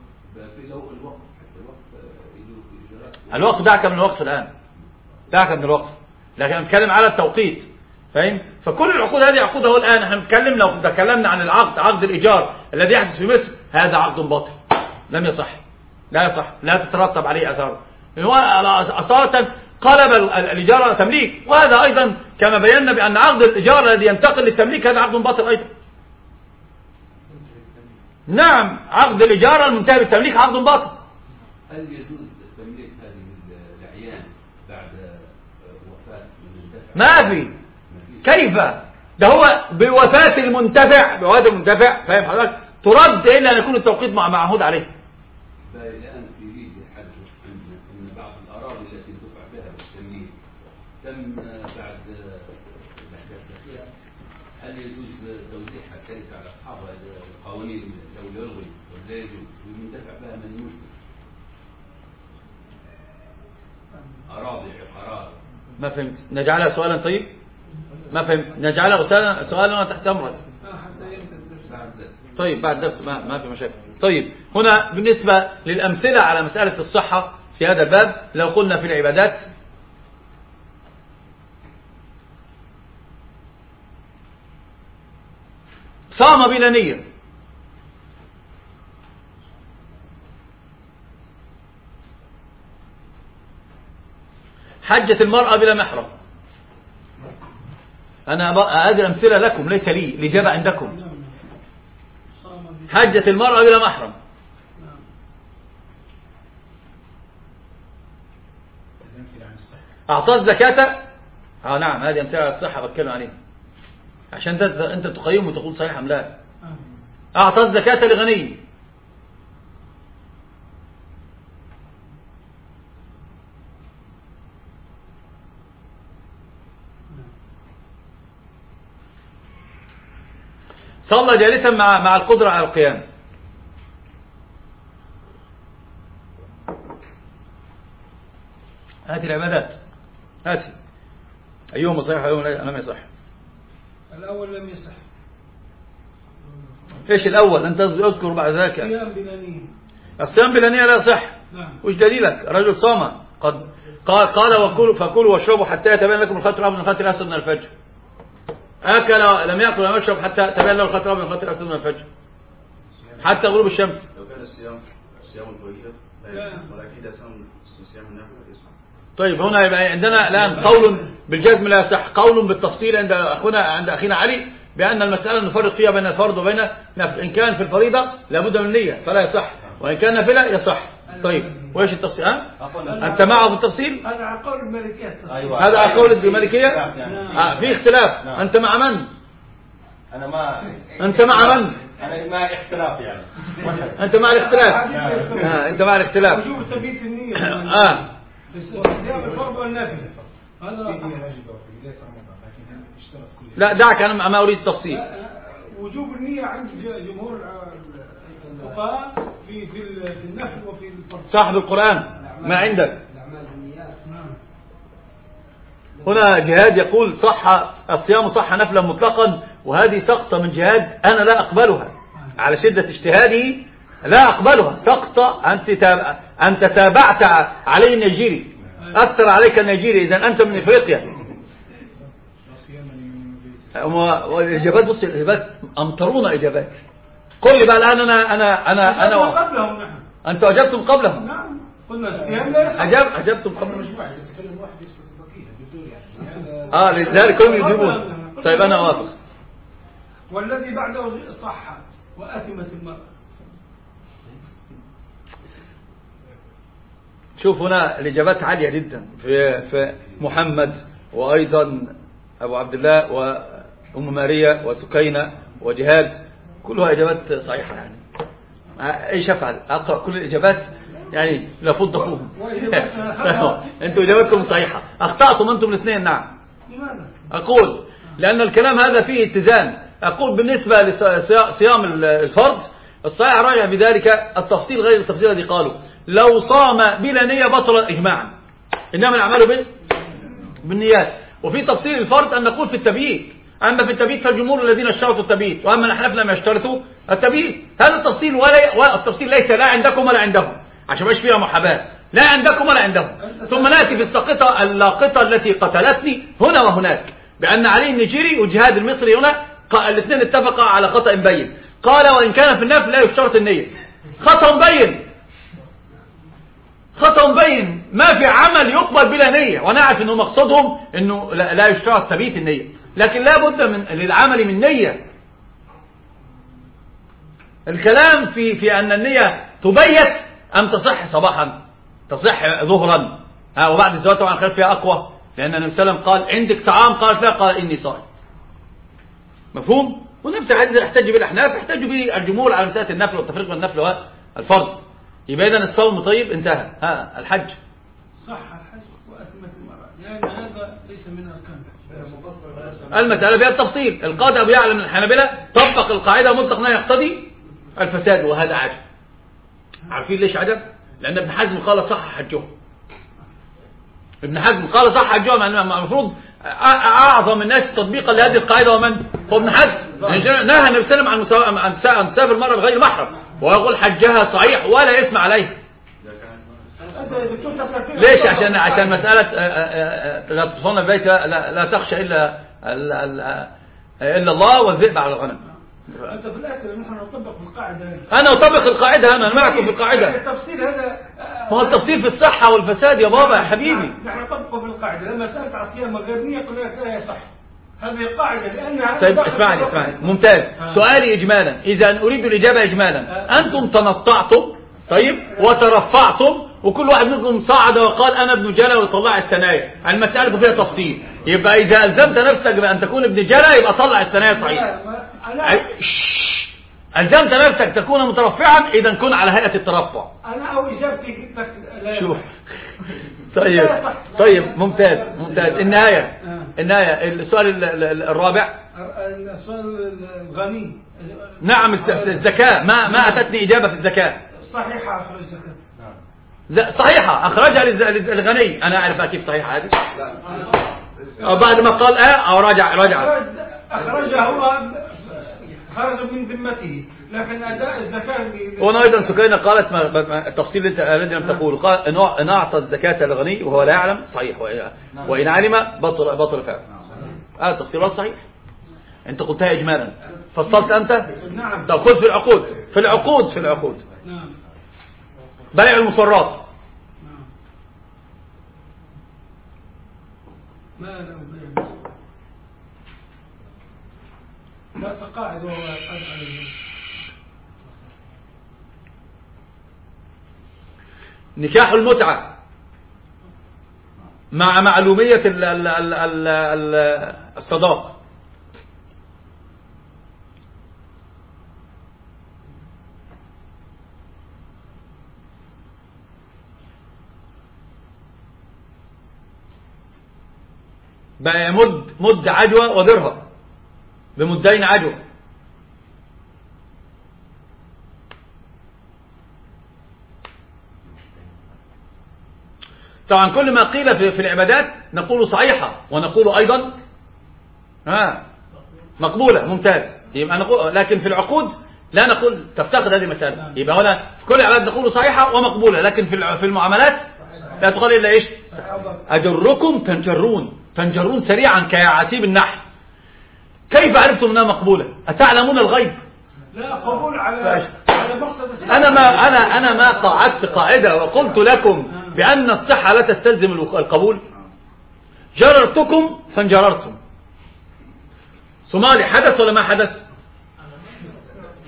الوقت دعك من الوقف الآن، دعك من الوقف، لكن نتكلم على التوقيت، فاهم؟ فكل العقود هذه عقودها الآن. احنا بنتكلم لو تكلمنا عن العقد، عقد الإيجار الذي يحدث في مصر، هذا عقد باطل لم يصح، لا يصح، لا تترتب عليه أثار. هو أصالة قلب الإجارة تمليك، وهذا أيضا كما بينا بأن عقد الإجارة الذي ينتقل للتمليك هذا عقد باطل أيضا. نعم، عقد الإجارة المنتهي بالتمليك عقد باطل. هل يجوز تمليك هذه الأعيان بعد وفاة المنتفع؟ ما في. كيف؟ ده هو بوفاة المنتفع، بوفاة المنتفع، فاهم حضرتك؟ ترد إلا أن يكون التوقيت معهود عليه. الآن في ليبيا حدث أن بعض الأراضي التي دفع بها بالتمليك تم بعد الأحداث الأخيرة، هل يجوز توزيعها كذلك على أصحابها القوانين لو يلغي ولا يجوز والمنتفع بها من يملك؟ أراضي عقارات. ما فهمت. نجعلها سؤالا طيب؟ ما فهمت. نجعلها سؤالا سؤالا تحت أمرك. طيب بعد درس ما ما في مشاكل. طيب هنا بالنسبة للأمثلة على مسألة الصحة في هذا الباب، لو قلنا في العبادات صام بلا نية، حجت المرأة بلا محرم. أنا هذه الأمثلة لكم ليس لي، الإجابة عندكم. حجت المرأة بلا محرم، أعطت زكاة. اه نعم، هذه أمثلة على الصحة بتكلم عليها عشان ده أنت تقيم وتقول صحيح أم لا. أعطت زكاة لغني، صلى جالسا مع مع القدرة على القيام، هذه العبادات. هاتي أيهما صحيح أيهما لم يصح؟ الأول لم يصح. إيش الأول؟ أنت أذكر بعد ذلك. الصيام بلا نية. الصيام بلا نية لا يصح. نعم. وش دليلك؟ رجل صام قد قال قال وكلوا فكلوا واشربوا حتى يتبين لكم الخيط الأبيض من الخيط الأسود من الفجر. أكل لم يأكل ولم يشرب حتى تبين له الخيط الأبيض من الخيط الأسود من الفجر حتى غروب الشمس. لو كان الصيام صيام الفريضة لا يصح، ولكن إذا صيام النافلة يصح. طيب هنا يبقى عندنا الآن قول بالجزم لا يصح، قول بالتفصيل عند أخونا عند أخينا علي بأن المسألة نفرق فيها بين الفرض وبين نفل. إن كان في الفريضة لابد من النية فلا يصح، وإن كان نافلة يصح. طيب وإيش التفصيل؟ ها؟ أنت معه في التفصيل؟ هذا على قول المالكية. أيوة. هذا على قول المالكية؟ آه في اختلاف. نعم. أنت مع من؟ أنا ما أنت مع من؟ أنا ما اختلاف يعني. أنت مع الاختلاف. آه أنت مع الاختلاف. وجوب تبيت النية. آه صيام الفرض والنافلة. هذا لا دعك، أنا ما أريد تفصيل. وجوب النية عند جمهور الفقهاء في في في النفل وفي الفرض. صاحب القرآن ما عندك. هنا جهاد يقول صح الصيام صح نفلا مطلقا، وهذه سقطة من جهاد أنا لا أقبلها على شدة اجتهاده، لا أقبلها. سقطة أنت تاب... أنت تابعت عليه النيجيري، أثر عليك النيجيري، إذا أنت من إفريقيا. والإجابات بص الإجابات أمطرونا إجابات. قل لي بقى الآن أنا أنا أنا أنا قبلهم نحن. أنتوا أجبتم قبلهم. نعم قلنا الصيام لا يصح. أجاب أجبتم قبل مش واحد يتكلم واحد يسكت البقية بالدور يعني. آه لذلك كلهم يجيبون. طيب أنا أوافق. والذي بعده صح وأثمت المرأة. شوف هنا الإجابات عالية جدا في في محمد، وأيضا أبو عبد الله وأم ماريا وسكينة وجهاد، كلها إجابات صحيحة. يعني إيش أفعل؟ أقرأ كل الإجابات يعني لفض أخوهم. أنتم إجاباتكم صحيحة، أخطأتم أنتم الاثنين. نعم. أقول لأن الكلام هذا فيه اتزان. أقول بالنسبة لصيام الفرض الصحيح راجع بذلك التفصيل غير التفصيل الذي قالوا لو صام بلا نية بطل إجماعا، إنما الأعمال بالنيات. وفي تفصيل الفرض أن نقول في التبييت، أما في التبييت فالجمهور الذين اشترطوا التبييت، وأما الأحناف لم يشترطوا التبييت. هذا التفصيل ولا التفصيل ليس لا عندكم ولا عندهم، عشان ما فيها محاباة، لا عندكم ولا عندهم. ثم نأتي في الساقطة اللاقطة التي قتلتني هنا وهناك، بأن علي النيجيري وجهاد المصري هنا الاثنين اتفقا على خطأ بين. قال وإن كان في النفل لا يشترط النية. خطأ بين، خطأ بين، ما في عمل يقبل بلا نية. ونعرف أنه مقصدهم أنه لا يشترط تبيت النية، لكن لا بد من للعمل من نية. الكلام في في أن النية تبيت أم تصح صباحا، تصح ظهرا، ها وبعد الزواج طبعا خلاف فيها أقوى، لأن النبي صلى الله عليه وسلم قال عندك طعام؟ قالت لا، قال إني صائم. مفهوم؟ ونفس الحديث يحتج بالأحناف، يحتج به الجمهور على مسألة النفل والتفريق بين النفل والفرض. يبقى إذن الصوم طيب انتهى. ها الحج صح الحج وأتمت المرأة، لأن هذا ليس من أركان المسألة فيها التفصيل. القاضي أبو يعلى من الحنابلة طبق القاعدة مطلق لا يقتضي الفساد، وهذا عجب. عارفين ليش عجب؟ لأن ابن حزم قال صح حجهم. ابن حزم قال صح حجهم، المفروض أعظم الناس تطبيقا لهذه القاعدة ومن هو ابن حزم. نهى النبي صلى الله عليه وسلم عن تسافر المرأة بغير محرم، ويقول حجها صحيح ولا اسم عليه. ليش؟ عشان عشان مسألة لا تدخلن البيت لا, لا تخشى إلا إلا الله والذئب على الغنم. أنت في الآخر نحن نطبق القاعدة. أنا أطبق القاعدة، أنا معكم في القاعدة. التفصيل هذا هو التفصيل في الصحة والفساد يا بابا يا حبيبي. نحن نطبقه في القاعدة. لما سألت عن صيام غير نية قلت لك لا يصح. هذه القاعدة لأنها طيب اسمعني اسمعني ممتاز. آه. سؤالي إجمالا، إذا أريد الإجابة إجمالا. آه. أنتم تنطعتم طيب وترفعتم، وكل واحد منكم صعد وقال أنا ابن جلا وطلع الثنايا. المسألة فيها تفصيل. يبقى إذا ألزمت نفسك بأن تكون ابن جلا يبقى طلع الثنايا صحيح. ألزمت نفسك تكون مترفعا، إذا كن على هيئة الترفع. أنا أو إجابتي شوف طيب طيب ممتاز ممتاز. النهاية النهاية السؤال الرابع، السؤال الغني. نعم الزكاة، ما ما أتتني إجابة في الزكاة. صحيحة أخرج زكاة. صحيحة أخرجها للغني. أنا أعرف كيف صحيحة هذه. أو بعد ما قال آه أو راجع راجع أخرجها هو خرج من ذمته، لكن أداء الزكاة. وأنا أيضا سكينة قالت التفصيل الذي لم تقول، قال إن أعطى الزكاة للغني وهو لا يعلم صحيح، وإن علم بطل بطل فعل. هذا التفصيل صحيح. أنت قلتها إجمالا، فصلت أنت؟ نعم. طب خذ في العقود في العقود في العقود نعم. بيع المصرات. نعم. ما له بيع لا تقاعد وهو يقعد عليه. نكاح المتعة مع معلومية ال ال ال ال ال الصداق. بقى يمد مد عجوة ودرهم بمدين عجوة. طبعا كل ما قيل في, في العبادات نقول صحيحة، ونقول أيضا ها مقبولة ممتاز. يبقى نقول، لكن في العقود لا نقول تفتقد هذه المسألة. يبقى هنا في كل العبادات نقول صحيحة ومقبولة، لكن في في المعاملات لا تقال إلا إيش؟ أجركم تنجرون تنجرون سريعا كعسيب النحل. كيف عرفتم أنها مقبولة؟ أتعلمون الغيب؟ لا قبول على على مقصد. أنا ما أنا أنا ما قعدت قاعدة وقلت لكم بأن الصحة لا تستلزم القبول. جررتكم فانجررتم. صومالي حدث ولا ما حدث؟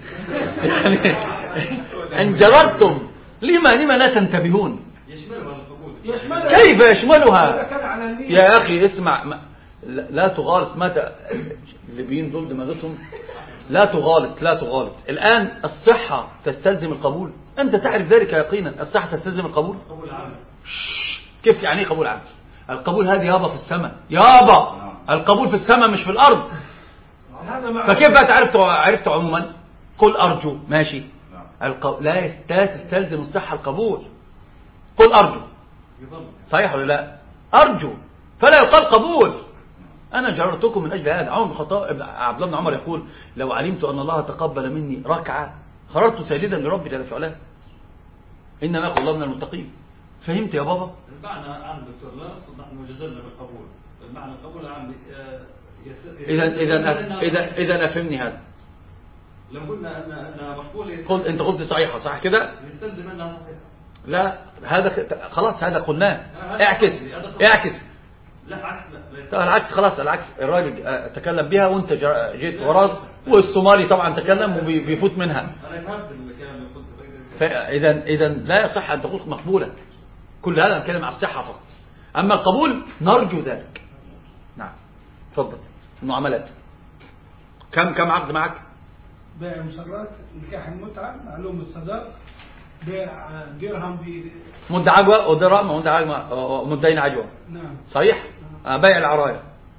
يعني انجررتم. لما لما لا تنتبهون؟ يشملها. كيف يشملها إذا كان على النية. يا أخي اسمع، ما لا لا تغالط. متى الليبيين دول دماغتهم لا تغالط لا تغالط. الآن الصحة تستلزم القبول، أنت تعرف ذلك يقينا. الصحة تستلزم القبول. قبول عام. كيف يعني قبول عام؟ القبول هذه يابا في السماء، يابا القبول في السماء مش في الأرض. فكيف تعرفت عرفت عموما؟ قل أرجو ماشي. القو... لا لا تستلزم الصحة القبول. قل أرجو صحيح ولا لا؟ أرجو فلا يقال قبول. أنا جررتكم من أجل هذا. عمر بن الخطاب عبد الله بن عمر يقول لو علمت أن الله تقبل مني ركعة خرجت ساجدا لربي جل في علاه إنما يقول الله من المتقين. فهمت يا بابا؟ المعنى عام دكتور لا نقصد نحن جزلنا بالقبول. المعنى القبول عام. إذا إذا إذا إذا أفهمني هذا. لو قلنا أن أن مقبول قلت أنت قلت صحيحة صح كده؟ يستلزم أنها صحيحة. لا هذا خلاص هذا قلناه. اعكس اعكس. لا العكس. لا العكس خلاص العكس. الراجل تكلم بها وانت جيت وراه، والصومالي طبعا تكلم وبيفوت منها. أنا فهمت الكلام اللي قلته. فإذا إذا لا يصح أن تقول مقبولة. كل هذا نتكلم عن الصحة فقط. أما القبول نرجو ذلك. نعم تفضل. المعاملات كم كم عقد معك؟ بيع مسرات، نكاح المتعة، معلوم الصداق، بيع درهم ب مدة عجوة ودرهم مدة عجوة مدين عجوة. نعم صحيح. آه. بيع العراية.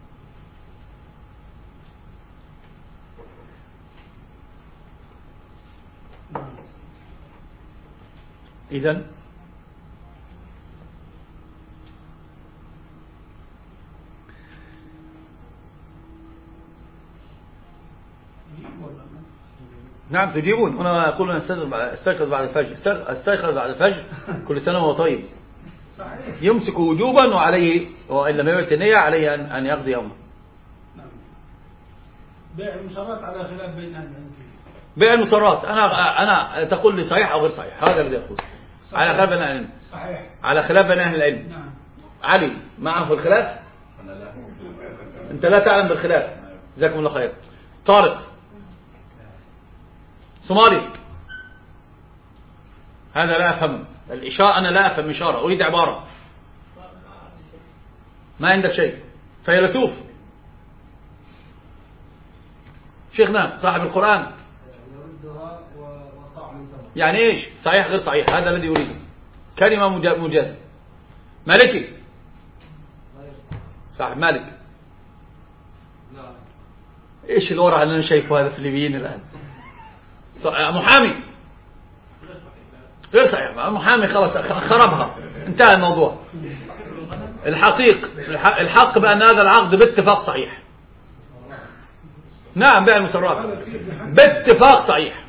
نعم. إذن نعم تجيبون. هنا أقول استيقظ بعد الفجر. استيقظ بعد الفجر كل سنة وهو طيب. صحيح. يمسك وجوبا وعليه وإن لم يبت النية عليه أن يقضي يومه. نعم. بيع المسرات على خلاف بين أهل العلم. بيع المسرات أنا أنا تقول لي صحيح أو غير صحيح. هذا الذي يقول على خلاف بين أهل العلم. صحيح. على خلاف بين أهل العلم. نعم. علي معه في الخلاف. أنت لا تعلم بالخلاف. جزاكم الله خير. طارق صومالي هذا لا أفهم الإشارة. أنا لا أفهم إشارة أريد عبارة. ما عندك شيء. فيلسوف شيخنا صاحب القرآن يعني إيش صحيح غير صحيح؟ هذا الذي أريده. كلمة مجازة. مالكي صاحب مالك. إيش الورع اللي أنا شايفه هذا في الليبيين الآن؟ محامي غير صحيح. محامي خلاص خربها انتهى الموضوع. الحقيق الحق بأن هذا العقد باتفاق صحيح. نعم بيع المسرات باتفاق صحيح.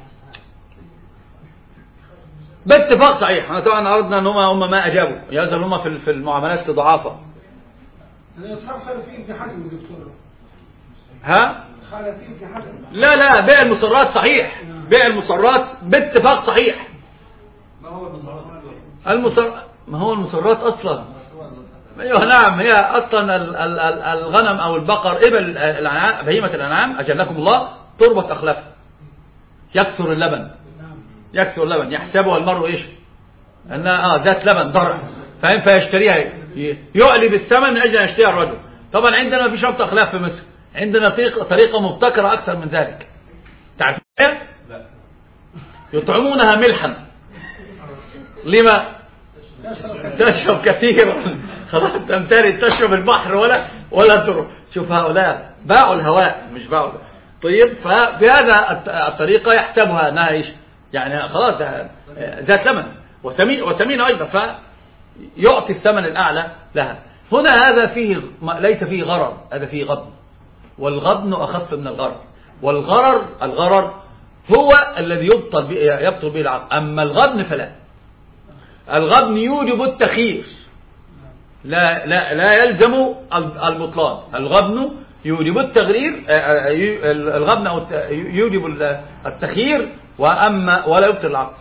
باتفاق صحيح. أنا طبعا أردنا أن هم هم ما أجابوا يزال هم في في المعاملات ضعافة. أصحاب خالفين في حجم دكتور. ها خالفين في حجم. لا لا بيع المسرات صحيح. بيع المسرات باتفاق صحيح. ما هو المسرات؟ المسر ما هو المسرات أصلا. أيوه نعم هي أصلا الغنم أو البقر إبل الأنعام بهيمة الأنعام أجلكم الله تربط أخلافه يكثر اللبن. يكثر اللبن يحسبها المرء إيش أنها آه ذات لبن ضرع فهم فيشتريها يعلي بالثمن من أجل أن يشتريها الرجل. طبعا عندنا في شرط أخلاف في مصر. عندنا طريقة مبتكرة أكثر من ذلك. تعرف لا. يطعمونها ملحا. لما تشرب كثيرا خلاص تمتلئ تشرب البحر ولا ولا تروح. شوف هؤلاء باعوا الهواء مش باعوا. طيب فبهذا الطريقة يحسبها انها ايش يعني خلاص ذات ثمن وثمين وثمين ايضا فيعطي الثمن الاعلى لها. هنا هذا فيه ليس فيه غرر. هذا فيه غبن. والغبن اخف من الغرر. والغرر الغرر هو الذي يبطل به يبطل به العقد. اما الغبن فلا. الغبن يوجب التخيير لا لا لا يلزم البطلان. الغبن يوجب التغرير الغبن أو يوجب التخيير وأما ولا يبطل العقد.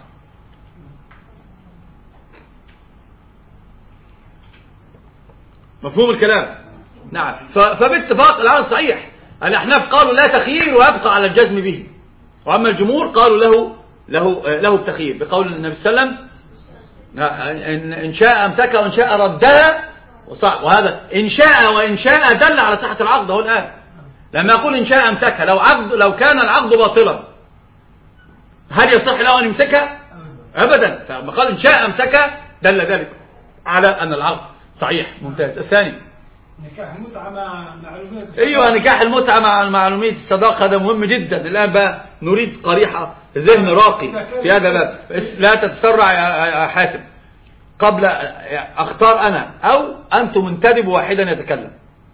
مفهوم الكلام؟ نعم. فباتفاق العقد صحيح. الأحناف قالوا لا تخيير ويبقى على الجزم به. وأما الجمهور قالوا له له له التخيير بقول النبي صلى الله عليه وسلم إن شاء أمسكها وإن شاء ردها، وهذا إن شاء وإن شاء دل على صحة العقد. هو الآن لما يقول إن شاء أمسكها، لو عقد لو كان العقد باطلا هل يصح له أن يمسكها؟ أبدا. فلما قال إن شاء أمسكها دل ذلك على أن العقد صحيح. ممتاز. الثاني نكاح المتعة مع معلومات الصداقة. ايوه، نكاح المتعة مع معلومية الصداقة هذا مهم جدا. الآن بقى نريد قريحة ذهن راقي في هذا الباب. لا تتسرع يا حاتم، قبل اختار انا او انتم انتدبوا واحدا يتكلم.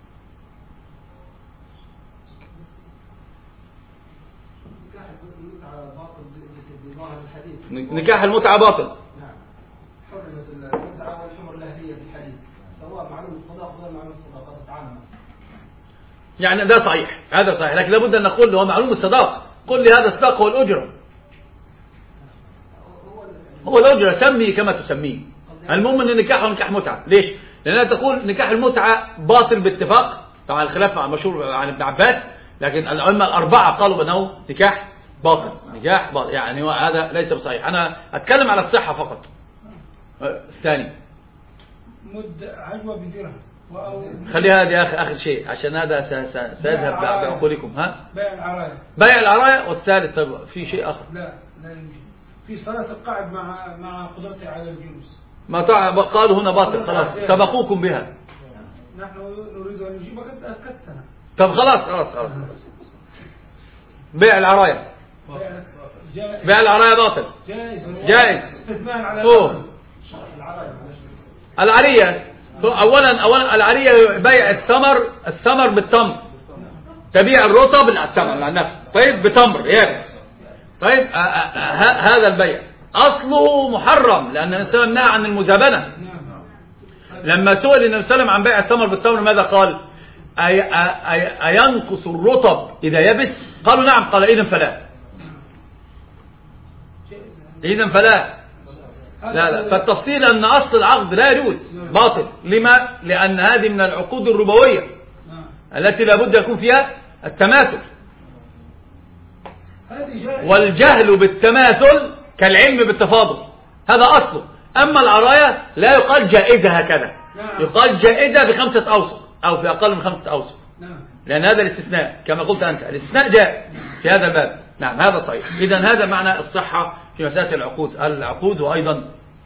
نكاح المتعة باطل. نعم. حرمت المتعة والحمر الأهلية في الحديث، سواء معلومة الصداقة ولا معلومة الصداقة تتعامل. يعني ده صحيح، هذا صحيح، لكن لابد ان نقول له معلوم الصداقة. قل لي هذا الصداقة والأجرة. هو الأجرة سمي كما تسميه. المهم ان النكاح هو نكاح متعة. ليش؟ لأنها تقول نكاح المتعة باطل باتفاق، طبعا الخلاف مشهور عن ابن عباس، لكن الأئمة الأربعة قالوا بأنه نكاح باطل. نكاح باطل، يعني هذا ليس بصحيح. أنا أتكلم على الصحة فقط. الثاني مد عجوة بدرهم. خلي هذه آخر آخر شيء عشان هذا سيذهب بعقولكم. ها؟ بيع العراية. بيع العراية. والثالث طيب في شيء آخر. لا لا يمكن. في صلاة القاعد مع مع قدرته على الجلوس. ما قالوا هنا باطل، خلاص سبقوكم بها. نحن نريد أن نجيب قد أسكتنا. طب خلاص خلاص خلاص. بيع العراية. بيع العراية باطل. جائز. جائز. استثناء على أوه. العرية أولا أولا العرية بيع الثمر الثمر بالتمر. تبيع الرطب الثمر على نفسه. طيب بتمر يابس. طيب آآ آآ هذا البيع أصله محرم، لأن النبي صلى الله عليه وسلم نهى عن المزابنة. لما سئل النبي صلى الله عليه وسلم عن بيع الثمر بالتمر ماذا قال؟ أي أي أينقص الرطب إذا يبس؟ قالوا نعم. قال إذن فلا. إذن فلا. لا لا. فالتفصيل أن أصل العقد لا يجوز، باطل. لما؟ لأن هذه من العقود الربوية التي لابد يكون فيها التماثل، والجهل بالتماثل كالعلم بالتفاضل. هذا أصله. أما العراية لا يقال جائزة هكذا، يقال جائزة بخمسة أوسق أو في أقل من خمسة أوسق، لأن هذا الاستثناء كما قلت أنت. الاستثناء جائز في هذا الباب. نعم هذا صحيح. إذن هذا معنى الصحة في مسألة العقود. العقود. وأيضا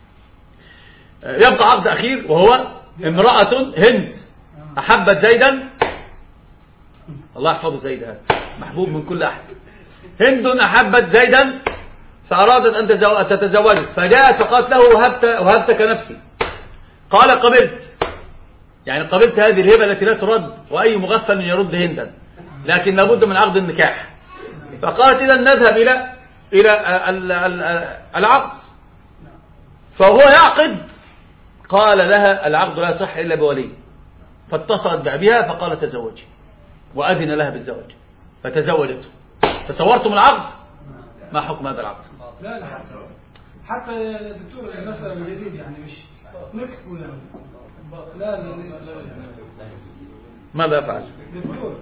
يبقى عقد أخير وهو امرأة هند أحبت زيدا. الله يحفظه زيد، هذا محبوب من كل أحد. هند أحبت زيدا فأرادت أن تتزوجه، فجاءت فقالت له وهبت وهبتك نفسي. قال قبلت، يعني قبلت هذه الهبة التي لا ترد، وأي مغفل يرد هندا، لكن لابد من عقد النكاح. فقالت إذا نذهب إلى إلى العقد. فهو يعقد. قال لها العقد لا يصح إلا بولي. فاتصلت بأبيها فقال تزوجي، وأذن لها بالزواج فتزوجته. تصورتم العقد؟ ما حكم هذا العقد؟ لا لا حتى يا دكتور المسألة الجديد يعني مش نكتبه يعني. لا لا لا ماذا أفعل؟ دكتور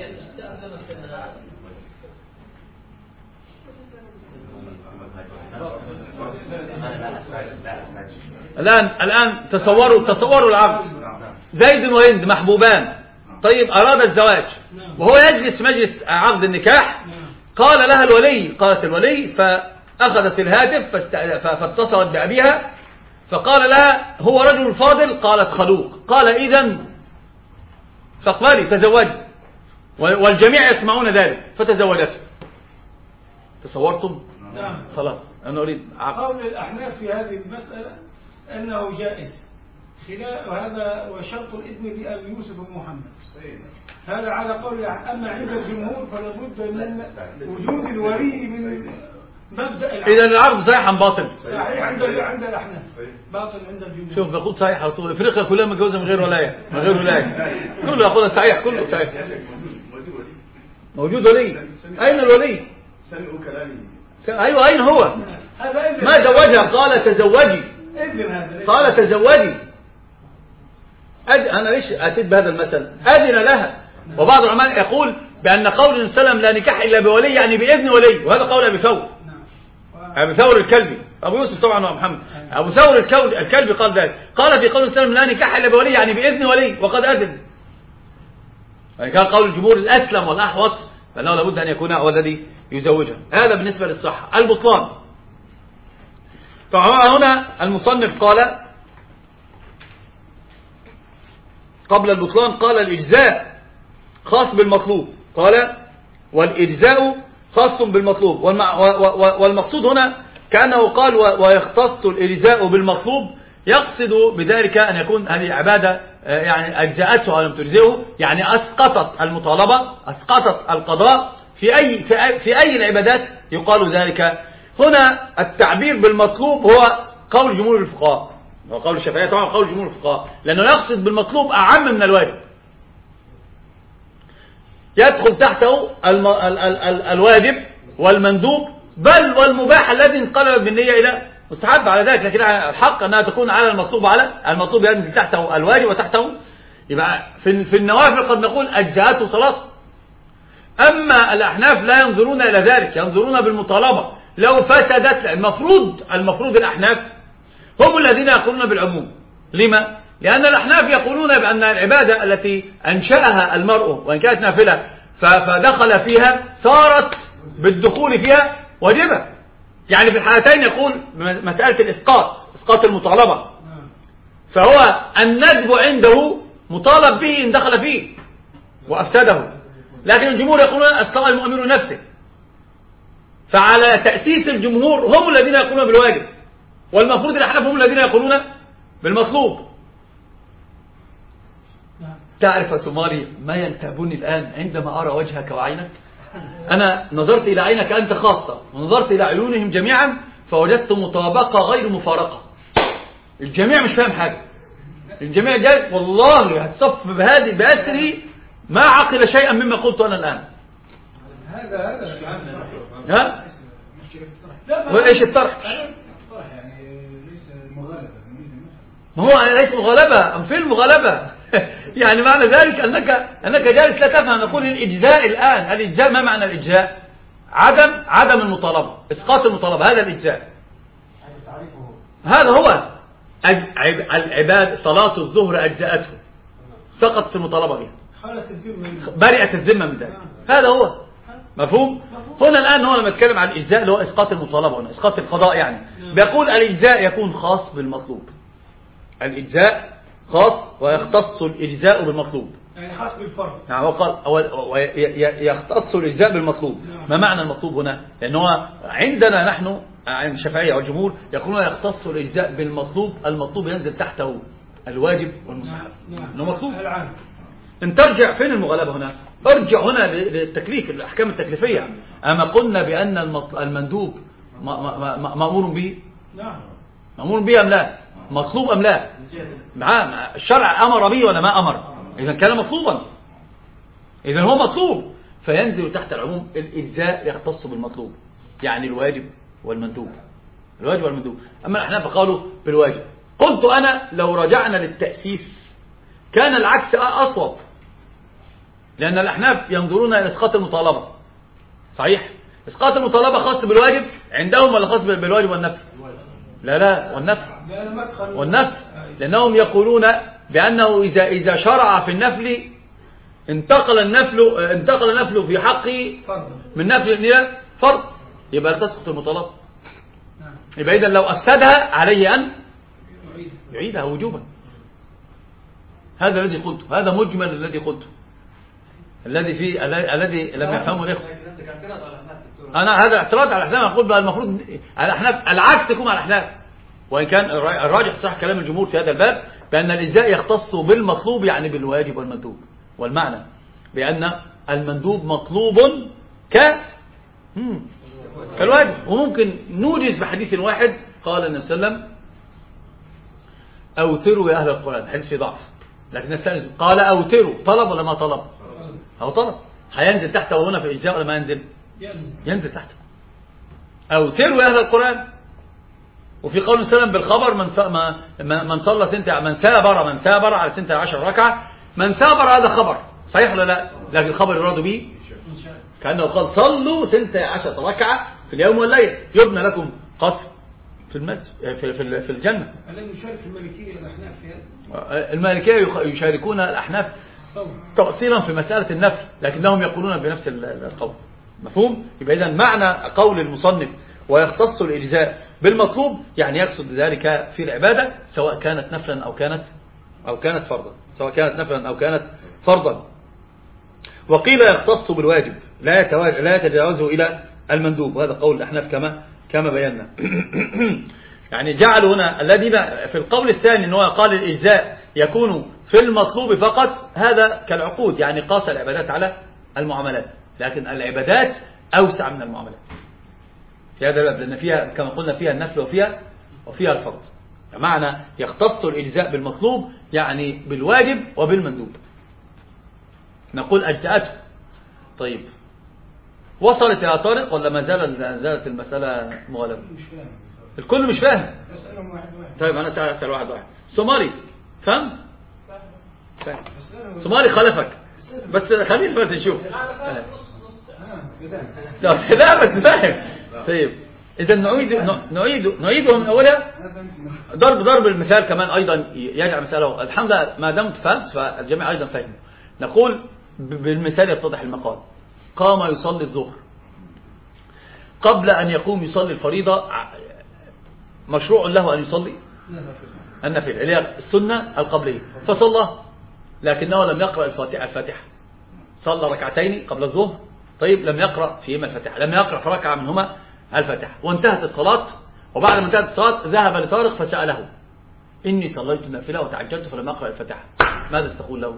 الآن الآن تصوروا تصوروا العقد. زيد وهند محبوبان. طيب أراد الزواج وهو يجلس مجلس عقد النكاح. قال لها الولي، قالت الولي، فأخذت الهاتف فاتصلت بأبيها فقال لها هو رجل فاضل. قالت خلوق. قال إذن فاقبلي تزوجي، والجميع يسمعون ذلك. فتزوجته. تصورتم؟ نعم. خلاص أنا أريد عقد. قول الأحناف في هذه المسألة أنه جائز خلاف هذا، وشرط الإذن بأبي يوسف ومحمد. هذا على قول. أما عند الجمهور فلابد من وجود الولي من مبدأ العقد. إذا العقد صحيح أم باطل؟ صحيح عند عند الأحناف، باطل عند الجمهور. شوف بقول صحيح على طول. إفريقيا كلها متجوزة من غير ولاية، من غير ولاية، كله يقول صحيح، كله صحيح. موجود ولي. أين الولي؟ سمعوا كلامي. أيوة أين هو؟ ما زوجها. قال تزوجي. قال تزوجي. أد... أنا ليش أتيت بهذا المثل؟ أذن لها. وبعض العلماء يقول بأن قول النبي صلى الله عليه وسلم لا نكاح إلا بولي يعني بإذن ولي، وهذا قول أبي ثور. أبي ثور الكلبي، أبو يوسف طبعا ومحمد. أبو ثور الكلب قال ذلك، قال في قول السلام لا نكاح إلا بولي، يعني بإذن ولي وقد أذن. يعني كان قول الجمهور الأسلم والأحوط فإنه لابد أن يكون هو الذي يزوجها. هذا بالنسبة للصحة. البطلان، فهنا المصنف قال قبل البطلان قال الإجزاء خاص بالمطلوب، قال والإجزاء خاص بالمطلوب، والمقصود هنا كأنه قال ويختص الإجزاء بالمطلوب، يقصد بذلك أن يكون هذه عبادة يعني أجزأته أو لم تجزئه، يعني أسقطت المطالبة، أسقطت القضاء في أي في أي العبادات يقال ذلك. هنا التعبير بالمطلوب هو قول جمهور الفقهاء، هو قول الشافعية طبعا قول جمهور الفقهاء، لأنه يقصد بالمطلوب أعم من الواجب، يدخل تحته الم... ال... ال... ال... الواجب والمندوب بل والمباح الذي انقلب بالنية إلى مستحب على ذلك، لكن الحق أنها تكون على المطلوب، على المطلوب ينزل تحته الواجب وتحته. يبقى في, في النوافل قد نقول أجزاءته صلاة. أما الأحناف لا ينظرون إلى ذلك، ينظرون بالمطالبة. لو فسدت المفروض المفروض الأحناف هم الذين يقولون بالعموم. لما؟ لأن الأحناف يقولون بأن العبادة التي أنشأها المرء وإن كانت نافلة فدخل فيها صارت بالدخول فيها واجبة. يعني في الحالتين يقول مسألة الإسقاط، إسقاط المطالبة، فهو الندب عنده مطالب به إن دخل فيه وأفسده، لكن الجمهور يقولون أسقط المؤمن نفسه. فعلى تأسيس الجمهور هم الذين يقولون بالواجب، والمفروض الأحناف هم الذين يقولون بالمطلوب. تعرف يا سماري ما ينتابني الآن عندما أرى وجهك وعينك؟ أنا نظرت إلى عينك أنت خاصة ونظرت إلى عيونهم جميعا فوجدت مطابقة غير مفارقة. الجميع مش فاهم حاجة، الجميع جاي والله هتصف بهذه بأسره ما عقل شيئا مما قلت أنا الآن. هذا هذا ها؟ وإيش الطرح؟ الطرح يعني ليس مغالبة، ما هو ليس مغالبة، أم في المغالبة يعني معنى ذلك أنك أنك جالس لا تفهم. نقول الإجزاء الآن، الإجزاء ما معنى الإجزاء؟ عدم عدم المطالبة، إسقاط المطالبة، هذا الإجزاء. هذا هو العباد. صلاة الظهر أجزأته، سقطت المطالبة بها، برئت الذمة من ذلك. هذا هو مفهوم. هنا الآن هو لما يتكلم عن الإجزاء اللي هو إسقاط المطالبة، هنا إسقاط القضاء، يعني بيقول الإجزاء يكون خاص بالمطلوب. الإجزاء خاص ويختص الإجزاء بالمطلوب، يعني خاص بالفرض. يعني هو قال يختص الإجزاء بالمطلوب. ما معنى المطلوب هنا؟ لأنه عندنا نحن عند الشافعية والجمهور يقولون يختص الإجزاء بالمطلوب، المطلوب ينزل تحته الواجب والمستحب. إنه مطلوب. ان ترجع فين المغالبة هنا؟ ارجع هنا للتكليف، الأحكام التكليفية. أما قلنا بأن المندوب مأمور به؟ مأمور به أم لا؟ مطلوب أم لا؟ معاه الشرع أمر به ولا ما أمر؟ إذا كان مطلوبا، إذا هو مطلوب فينزل تحت العموم. الإجزاء يختص بالمطلوب، يعني الواجب والمندوب، الواجب والمندوب. أما الأحناف قالوا بالواجب. قلت أنا لو رجعنا للتأسيس كان العكس أصوب، لأن الأحناف ينظرون إلى إسقاط المطالبة. صحيح، إسقاط المطالبة خاص بالواجب عندهم ولا خاص بالواجب والنفل؟ لا لا، والنفل والنفل لأنهم يقولون بأنه إذا إذا شرع في النفل انتقل النفل انتقل النفل في حقه من نفل إلى فرض، يبقى تسقط المطالبة. يبقى إذا لو أفسدها عليه أن يعيدها وجوبا. هذا الذي قلته، هذا مجمل الذي قلته، الذي في الذي لم يفهمه الإخوة. أنا هذا اعتراض على الأحناف. أقول بقى المفروض الأحناف العكس يكون على الأحناف، وإن كان الراجح صح كلام الجمهور في هذا الباب بأن الإجزاء يختص بالمطلوب، يعني بالواجب والمندوب. والمعنى بأن المندوب مطلوب ك كالواجب. وممكن نوجز بحديث واحد قال النبي صلى الله عليه وسلم أوتروا يا أهل القرآن، حديث في ضعف لكن نستأنس. قال أوتروا، طلب ولا ما طلب؟ أو طلب. هينزل تحته هنا في الإجزاء ولا ما ينزل؟ ينزل تحته. أوتروا يا أهل القرآن. وفي قول السلام بالخبر من ما من صلى سنة من سابر من سابر على سنة عشر ركعة. من سابر هذا خبر صحيح ولا لا؟ لكن الخبر يراد به كأنه قال صلوا سنة عشر ركعة في اليوم والليل يبنى لكم قصر في المسجد في في في الجنة. ألم يشارك المالكية الأحناف في هذا؟ المالكية يشاركون الأحناف تأصيلا في مسألة النفي، لكنهم يقولون بنفس القول. مفهوم؟ يبقى إذن معنى قول المصنف ويختص الإجزاء بالمطلوب يعني يقصد ذلك في العبادة سواء كانت نفلا أو كانت أو كانت فرضا، سواء كانت نفلا أو كانت فرضا. وقيل يختص بالواجب لا لا يتجاوزه إلى المندوب، وهذا قول الأحناف كما كما بينا. يعني جعلوا هنا الذين في القول الثاني أنه قال الإجزاء يكون في المطلوب فقط، هذا كالعقود، يعني قاس العبادات على المعاملات، لكن العبادات أوسع من المعاملات في هذا الباب، لأن فيها كما قلنا فيها النفل وفيها وفيها الفرض. معنى يختص الإجزاء بالمطلوب يعني بالواجب وبالمندوب. نقول أجزاءته. طيب وصلت يا طارق ولا ما زال زالت المسألة مغلبة؟ مش فاهم. الكل مش فاهم. أسألهم واحد واحد. طيب أنا أسأل واحد واحد. صومالي فهم؟ فهم. صومالي خلفك بس خلينا بس نشوف. لا لا بس فاهم. طيب إذا نعيد نعيد نعيده من أولها. ضرب ضرب المثال كمان أيضا يجعل مسألة الحمد لله ما دمت فهمت فالجميع أيضا فهم. نقول بالمثال يتضح المقال. قام يصلي الظهر، قبل أن يقوم يصلي الفريضة مشروع له أن يصلي النفل اللي هي السنة القبلية، فصلى لكنه لم يقرأ الفاتحة الفاتحة صلى ركعتين قبل الظهر. طيب لم يقرأ فيهما الفاتحة، لم يقرأ في ركعة منهما الفاتحة، وانتهت الصلاة. وبعد ما انتهت الصلاة ذهب لطارق فسأله إني صليت النافلة وتعجلت فلم أقرأ الفاتحة، ماذا تقول له؟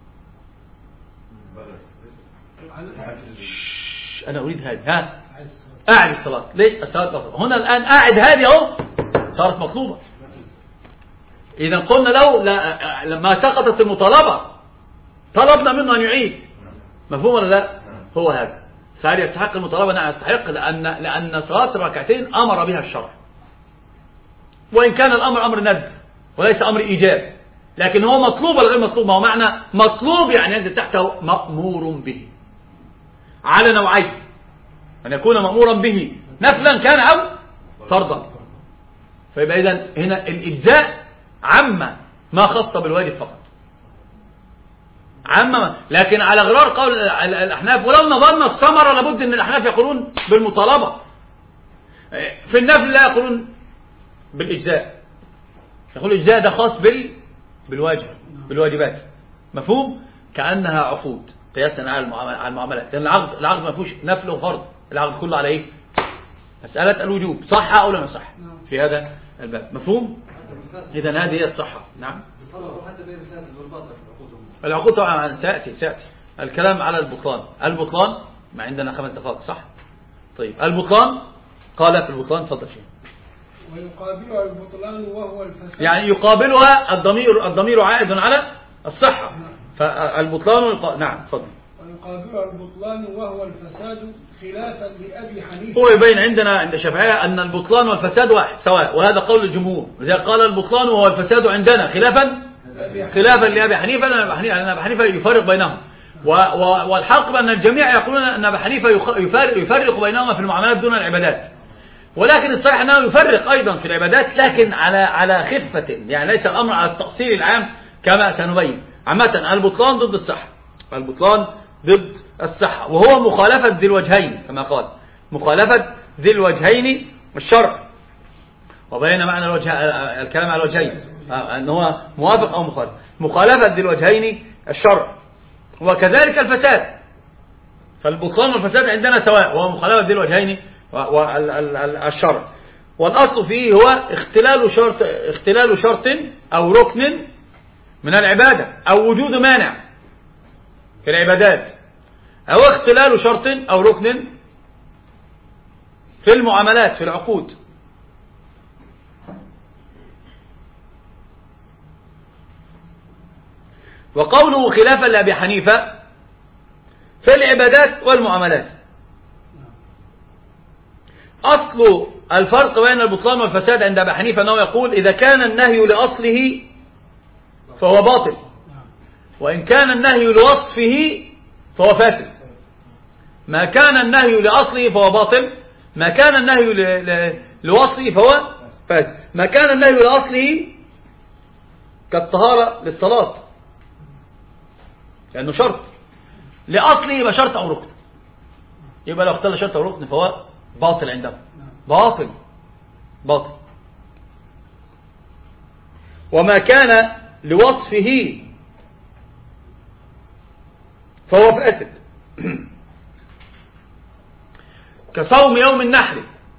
أنا أريد هذه. ها أعد الصلاة. ليش الصلاة مطلوبة هنا الآن؟ أعد هذه أهو صارت مطلوبة. إذا قلنا له لا لما سقطت المطالبة طلبنا منه أن يعيد. مفهوم ولا لا؟ هو هذا. فهل يستحق المطالبة؟ نعم يستحق، لأن لأن صلاة الركعتين أمر بها الشرع، وإن كان الأمر أمر ندب وليس أمر إيجاب، لكن هو مطلوب ولا غير مطلوب؟ ما هو معنى مطلوب يعني ينزل تحته مأمور به على نوعين، أن يكون مأمورا به نفلا كان أو فرضا. فيبقى إذن هنا الإجزاء عم ما خص بالواجب فقط، عم. لكن على غرار قول الأحناف ولو نظرنا الثمرة لابد أن الأحناف يقولون بالمطالبة، في النفل لا يقولون بالإجزاء، يقول الإجزاء ده خاص بال بالواجب بالواجبات. مفهوم؟ كأنها عقود قياسا على المعاملات، لأن العقد العقد ما فيهوش نفل وفرض، العقد كله على إيه؟ مسألة الوجوب، صح أو لا يصح في هذا الباب. مفهوم؟ إذا هذه هي الصحة. نعم. العقود طبعا سيأتي سيأتي الكلام على البطلان. البطلان ما عندنا خمس دقائق صح؟ طيب البطلان قال في البطلان تفضل فيه. ويقابلها البطلان وهو الفساد، يعني يقابلها الضمير الضمير عائد على الصحة. فالبطلان والق... نعم تفضل. ويقابلها البطلان وهو الفساد خلافا لأبي حنيفة. هو يبين عندنا عند الشافعية أن البطلان والفساد واحد سواء، وهذا قول الجمهور. لذلك قال البطلان وهو الفساد عندنا خلافا خلافا لأبي حنيفة، لأن أبي حنيفة, أبي حنيفة يفرق بينهم، و... و... والحق بأن الجميع يقولون أن أبي حنيفة يفرق, يفرق بينهما في المعاملات دون العبادات، ولكن الصحيح أنه يفرق أيضا في العبادات لكن على على خفة، يعني ليس الأمر على التأصيل العام كما سنبين. عامة البطلان ضد الصحة، البطلان ضد الصحة، وهو مخالفة ذي الوجهين كما قال، مخالفة ذي الوجهين الشرع. وبين معنى الوجه الكلام على الوجهين أنه هو موافق أو مخالف. مخالفة ذي الوجهين الشرع وكذلك الفساد، فالبطلان والفساد عندنا سواء، وهو مخالفة ذي الوجهين والشرع. والأصل فيه هو اختلال شرط اختلال شرط أو ركن من العبادة أو وجود مانع في العبادات، أو اختلال شرط أو ركن في المعاملات في العقود. وقوله خلافا لأبي حنيفة في العبادات والمعاملات. أصل الفرق بين البطلان والفساد عند أبي حنيفة أنه يقول إذا كان النهي لأصله فهو باطل، وإن كان النهي لوصفه فهو فاسد. ما كان النهي لأصله فهو باطل، ما كان النهي لوصفه فهو فاسد. ما كان النهي لأصله كالطهارة للصلاة لأنه شرط لأصله، يبقى شرط أو ركن، يبقى لو اختل شرط أو ركن فهو باطل عندهم، باطل باطل. وما كان لوصفه فهو فاسد كصوم يوم النحر.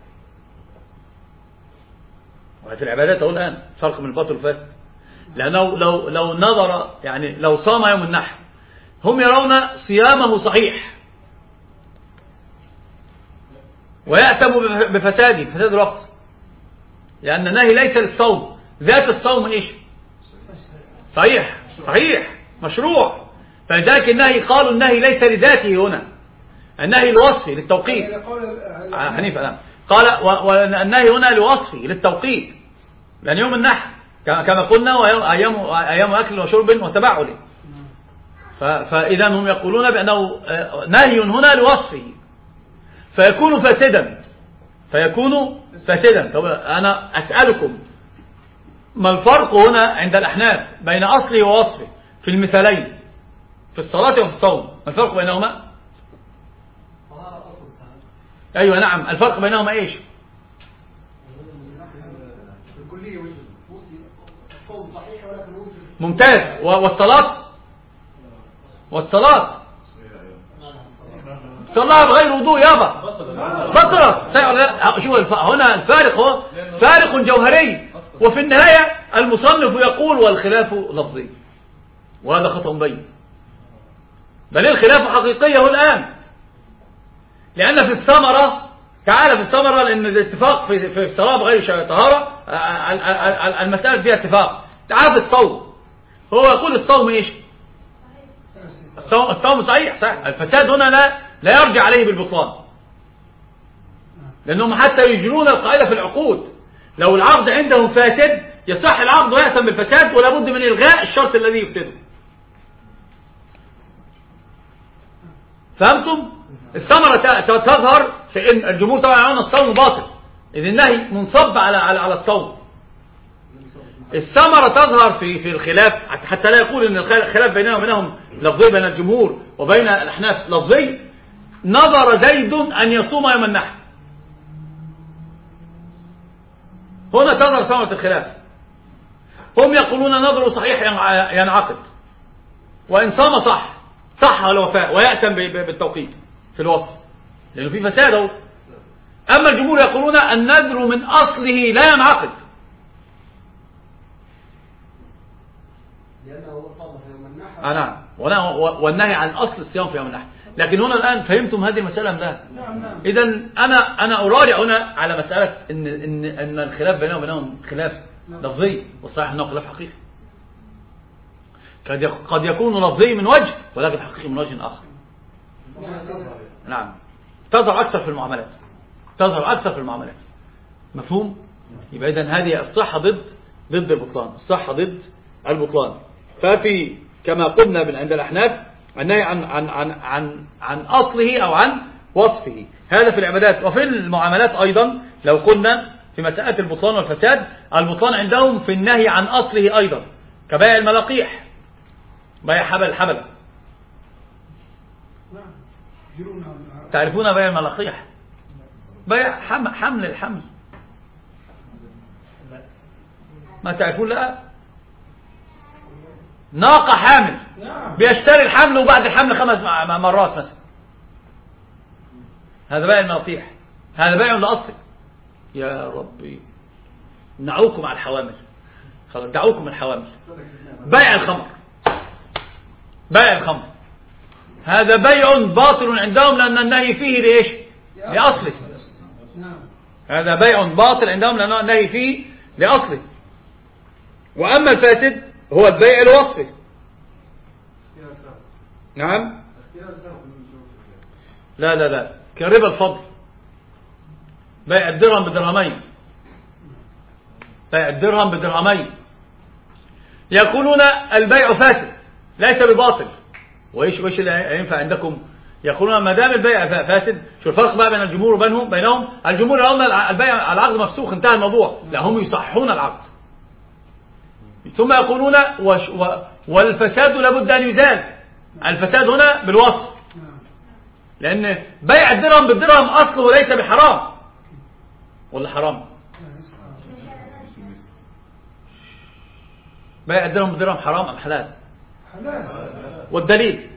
وفي العبادات أقول الآن فرق من الباطل والفاسد، لأنه لو, لو نظر يعني لو صام يوم النحر هم يرون صيامه صحيح ويأتم بفساده، بفساد الوقت، لأن النهي ليس للصوم، ذات الصوم إيش؟ صحيح صحيح مشروع. فلذلك النهي قالوا النهي ليس لذاته هنا، النهي لوصفه للتوقيت. حنيفة الآن قال والنهي هنا لوصفه للتوقيت، لأن يوم النحر كما قلنا أيام أيام أكل وشرب وتبعل، فإذا هم يقولون بأنه نهي هنا لوصفه فيكون فاسدا، فيكون فاسدا. طب أنا أسألكم ما الفرق هنا عند الأحناف بين أصله ووصفه في المثالين في الصلاة وفي الصوم؟ ما الفرق بينهما؟ أيوة نعم، الفرق بينهما إيش؟ ممتاز. والصلاة والصلاة صلاها بغير وضوء يابا بطلت. شوف هنا الفارق هو فارق جوهري، وفي النهاية المصنف يقول والخلاف لفظي، وهذا خطأ مبين، بل الخلاف حقيقية الآن، لأن في الثمرة تعالى في الثمرة لأن الاتفاق في في الصلاة بغير طهارة المسألة فيها اتفاق. تعالى في الصوم هو يقول الصوم ايش؟ الصوم, الصوم صحيح صحيح. الفساد هنا لا لا يرجع عليه بالبطلان، لأنهم حتى يجرون القاعدة في العقود، لو العقد عندهم فاسد يصح العقد ويأثم بالفساد، ولا بد من إلغاء الشرط الذي يفسده. فهمتم؟ الثمرة تظهر في ان الجمهور طبعا يرون الصوم باطل، إذ النهي منصب على على على الصوم. الثمرة تظهر في في الخلاف، حتى لا يقول ان الخلاف بيننا وبينهم لفظي، بين الجمهور وبين الأحناف لفظي. نظر زيد أن يصوم يوم النحر، هنا تظهر ثمرة الخلاف. هم يقولون نظره صحيح ينعقد، وإن صام صح صح الوفاء ويأتم بالتوقيت في الوصف، لأنه في فساده. أما الجمهور يقولون النذر من أصله لا ينعقد، لأنه صام في يوم النحر. آه نعم، والنهي عن أصل الصيام في يوم النحر. لكن هنا الآن فهمتم هذه المسألة أم لا؟ إذا أنا أنا أراجع هنا على مسألة إن إن إن الخلاف بينهم وبينهم خلاف لفظي، والصحيح أنه خلاف حقيقي. قد يكون لفظي من وجه ولكن حقيقي من وجه آخر. نعم، تظهر أكثر في المعاملات، تظهر أكثر في المعاملات. مفهوم؟ يبقى إذن هذه الصحة ضد ضد البطلان، الصحة ضد البطلان. ففي كما قلنا من عند الأحناف النهي عن عن عن عن عن أصله أو عن وصفه، هذا في العبادات. وفي المعاملات أيضا لو قلنا في مسألة البطلان والفساد، البطلان عندهم في النهي عن أصله أيضا، كبائع الملاقيح، بيع حبل حبل. تعرفون بيع الملاقيح؟ بيع حمل الحمل، ما تعرفون؟ لا، ناقة حامل بيشتري الحمل وبعد الحمل خمس مرات مثلا، هذا بيع الملاقيح، هذا بيع لأصل. يا ربي نعوكم على الحوامل، خلاص دعوكم من الحوامل. بيع الخمر، بيع الخمر هذا بيع باطل عندهم، لأن النهي فيه لإيش؟ لأصله. هذا بيع باطل عندهم لأن النهي فيه لأصله. وأما الفاسد هو البيع لوصفه. نعم، لا لا لا، كربا الفضل، بيع الدرهم بدرهمين، بيع الدرهم بدرهمين. يقولون البيع فاسد ليس بباطل. وإيش وإيش اللي ينفع عندكم؟ يقولون ما دام البيع فاسد. شو الفرق بقى بين الجمهور وبينهم بينهم الجمهور يرون البيع العقد مفسوخ انتهى الموضوع، لا هم يصححون العقد ثم يقولون وش و والفساد لابد أن يزال. الفساد هنا بالوصف، لأن بيع الدرهم بالدرهم أصله ليس بحرام ولا حرام؟ بيع الدرهم بالدرهم حرام أم حلال؟ حلال. والدليل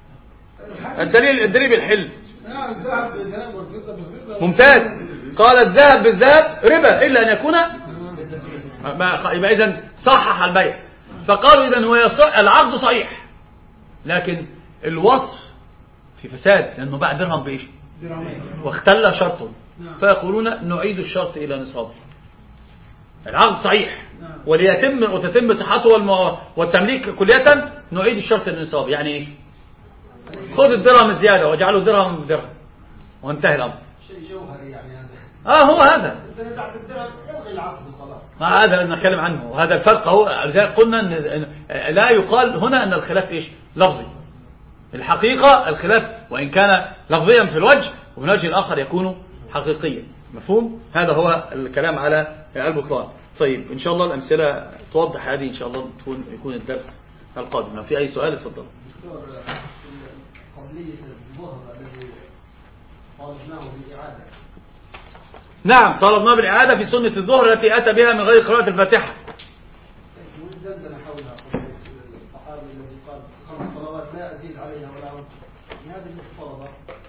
الدليل الدليل بالحل. الذهب بالذهب والفضة بالفضة. ممتاز. قال الذهب بالذهب ربا إلا أن يكون، يبقى إذن صحح البيع. فقالوا إذن هو يصح العقد صحيح لكن الوصف في فساد لأنه باع درهم بإيش واختل شرطه، فيقولون نعيد الشرط إلى نصابه. العقد صحيح وليتم وتتم صحته والتمليك كلية، نعيد الشرط إلى نصابه. يعني إيه؟ خذ الدرهم الزيادة واجعله درهم بدرهم وانتهي الأمر. شيء جوهري يعني هذا. آه هو هذا. تنزع بالدرهم الغي العقد وخلاص. هذا اللي نتكلم عنه وهذا الفرق. هو لذلك قلنا إن لا يقال هنا أن الخلاف إيش لفظي. الحقيقة الخلاف وإن كان لفظيا في الوجه ومن وجه الآخر يكون حقيقيا. مفهوم؟ هذا هو الكلام على البطلان. طيب إن شاء الله الأمثلة توضح هذه إن شاء الله تكون يكون الدرس القادم. لو في أي سؤال اتفضل. دكتور قبلية الظهر الذي طالبناه بالإعادة. نعم طالبناه بالإعادة في سنة الظهر التي أتى بها من غير قراءة الفاتحة. والدندنة حولها الصحابي الذي قال خمس صلوات لا أزيد عليها ولا أنقص. هذه المفترضة.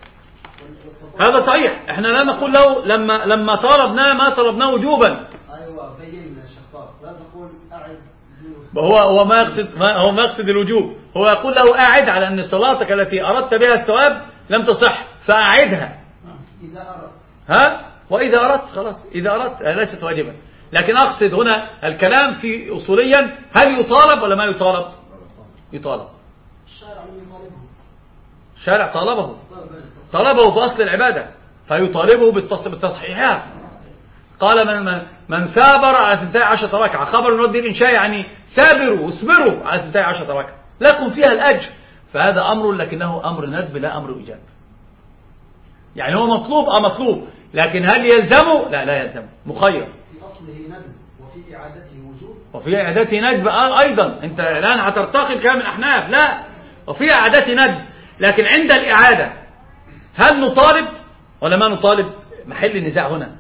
هذا صحيح. احنا لا نقول له لما لما طالبناه ما طلبناه وجوبا. ايوه بين الشخصات لا تقول اعد. هو هو ما يقصد ما هو ما يقصد الوجوب. هو يقول له أعد على أن صلاتك التي أردت بها الثواب لم تصح فأعدها. إذا أردت. ها وإذا أردت خلاص. إذا أردت ليست واجبا. لكن أقصد هنا الكلام في أصوليا هل يطالب ولا ما يطالب؟ يطالب. الشارع من يطالبه. الشارع طالبه طلبه في أصل العبادة فيطالبه بالتصحيحات. قال من, من, من ثابر على ثنتي عشرة ركعة. خبر من رد الإنشاء يعني ثابروا واصبروا على ثنتي عشرة ركعة لكم فيها الأجر. فهذا أمر لكنه أمر ندب لا أمر إيجاب. يعني هو مطلوب أو مطلوب لكن هل يلزمه؟ لا لا يلزمه مخير. في أصله ندب وفي إعادته وجوب. وفي إعادته ندب أيضا. أنت الآن هترتقي الكلام الأحناف. لا وفي إعادته ندب لكن عند الإعادة هل نطالب ولا ما نطالب؟ محل النزاع هنا.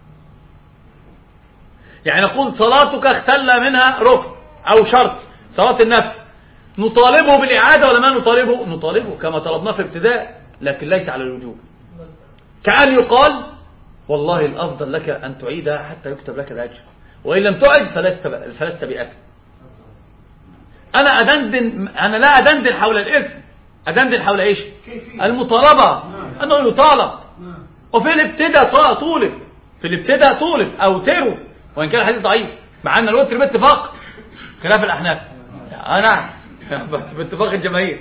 يعني نقول صلاتك اختل منها ركن أو شرط صلاة النفل نطالبه بالإعادة ولا ما نطالبه؟ نطالبه كما طلبناه في الابتداء لكن ليس على الوجوب. كأن يقال والله الأفضل لك أن تعيدها حتى يكتب لك الأجر وإن لم تعد فلست فلست بأثم. أنا أدندن أنا لا أدندن حول الإثم أدندن حول إيش؟ المطالبة أنه يطالب. وفي الابتداء طولب في الابتداء طولب أو ترو وإن كان الحديث ضعيف مع أن الوتر باتفاق خلاف الأحناف. نعم باتفاق الجماهير.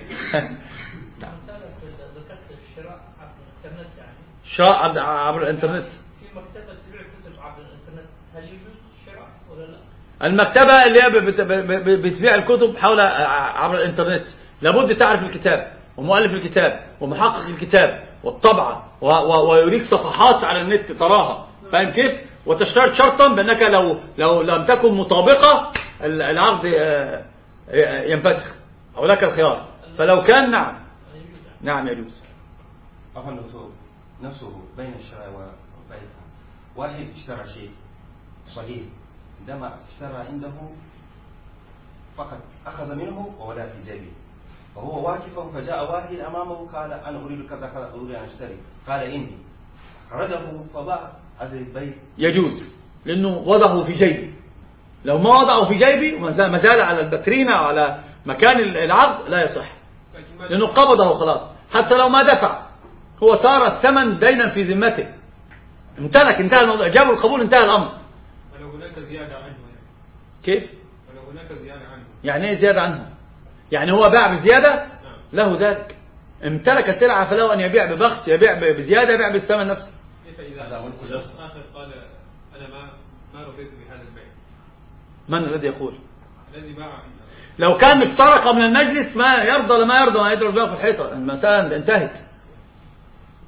شراء عبر الانترنت. في مكتبة تبيع كتب عبر الانترنت هل يجوز الشراء ولا لا؟ المكتبة اللي هي بتبيع الكتب حول عبر الانترنت لابد تعرف الكتاب ومؤلف الكتاب ومحقق الكتاب والطبعة ويريك صفحات على النت تراها. فاهم كيف؟ وتشترط شرطا بأنك لو لو لم تكن مطابقة العقد ينفسخ أو لك الخيار. فلو كان نعم نعم يجوز. أهو نفسه بين الشراء وبيعها. واحد اشترى شيء صغير عندما اشترى عنده فقط أخذ منه وولا في جيبه وهو واقف فجاء واحد أمامه قال أنا أريد كذا كذا أريد أن أشتري قال إني أخرجه فباع هذا البيع يجوز لأنه وضعه في جيبه. لو ما وضعه في جيبه ما زال على البترينة على مكان العقد لا يصح لأنه قبضه خلاص. حتى لو ما دفع هو صار الثمن دينا في ذمته امتلك انتهى الموضوع. جابوا القبول انتهى الأمر. ولو هناك زيادة عنه يعني. كيف؟ ولو هناك زيادة عنه يعني ايه زيادة عنه؟ يعني هو باع بزيادة له ذلك. امتلك سلعة فله أن يبيع ببخس يبيع بزيادة يبيع بالثمن نفسه. كيف إذا شخص آخر قال أنا ما ما رضيت بهذا البيع؟ من الذي يقول؟ الذي باع. لو كان افترق من المجلس ما يرضى لما يرضى ما يضرب بها في الحيطة المسألة انتهت.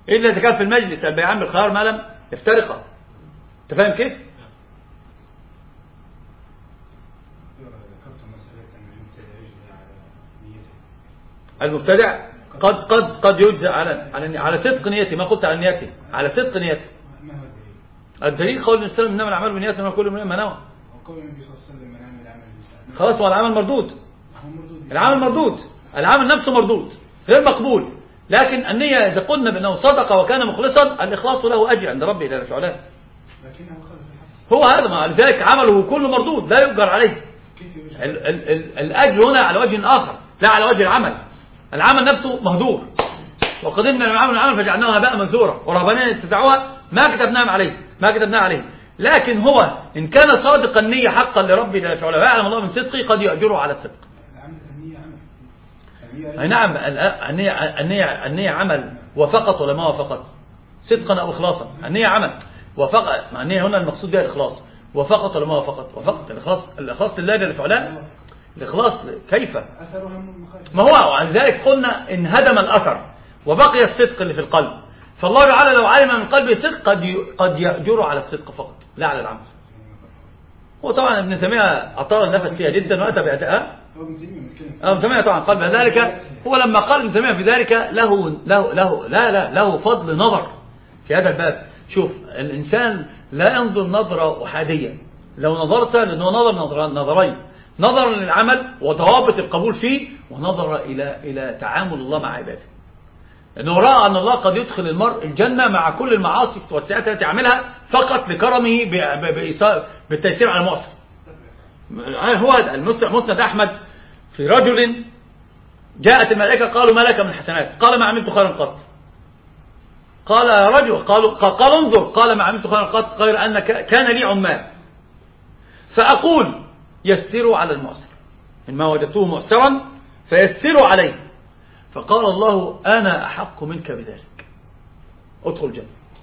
إلا إذا كان في المجلس البيعان بالخيار ما لم يفترقا. أنت فاهم كيف؟ المبتدع قد قد قد يجزى على على على صدق نيته، ما قلت على نيته، على صدق نيته. الدليل قول النبي صلى الله عليه وسلم انما الاعمال بالنيات وما كل امرئ ما نوى. وقول النبي صلى الله عليه وسلم من عمل عمل خلاص، هو العمل مردود، العمل مردود، العمل نفسه مردود غير مقبول. لكن النية إذا قلنا بأنه صدق وكان مخلصا الإخلاص له أجر عند ربه جل وعلا. هو هذا، ما لذلك عمله كله مردود لا يؤجر عليه. ال ال ال الأجر هنا على وجه آخر لا على وجه العمل. العمل نفسه مهدور، وقدمنا للعمل العمل فجعلناها هباء منثورا ورهبانية اتبعوها ما كتبناها عليه ما كتبناها عليه. لكن هو إن كان صادقا النية حقا لربه جل وعلا ويعلم الله من صدقه قد يؤجره على الصدق. أي نعم، النية النية النية عمل وفقط ولا ما وفقط، صدقا أو إخلاصا. النية عمل وفقط، مع النية هنا المقصود بها الإخلاص، وفقط ولا ما وفقط، وفقط. الإخلاص الإخلاص لله جل وعلا، الإخلاص كيف؟ ما هو عن ذلك قلنا إن هدم الأثر وبقي الصدق اللي في القلب، فالله تعالى لو علم من قلبه صدق قد قد يأجره على الصدق فقط لا على العمل. وطبعا ابن تيمية أطال النفس فيها جدا وأتى بأداء. ابن تيمية طبعا قال بذلك، هو لما قال ابن تيمية في ذلك له له له لا لا له فضل نظر في هذا الباب. شوف، الإنسان لا ينظر نظرة أحادية، لو نظرت لأنه نظر نظر نظرين، نظرا للعمل وضوابط القبول فيه، ونظر إلى إلى تعامل الله مع عباده. لأنه رأى أن الله قد يدخل المرء الجنة مع كل المعاصي والسيئات التي يعملها فقط لكرمه بالتيسير على المعصر. هو هذا المسند أحمد في رجل جاءت الملائكة قالوا ما لك من حسنات، قال ما عملت خيرا قط. قال يا رجل، قالوا قال انظر، قال ما عملت خيرا قط غير أن كان لي عمال فأقول يسروا على المعسر، إن ما وجدتوه معسرا فيسروا عليه، فقال الله أنا أحق منك بذلك، ادخل الجنة.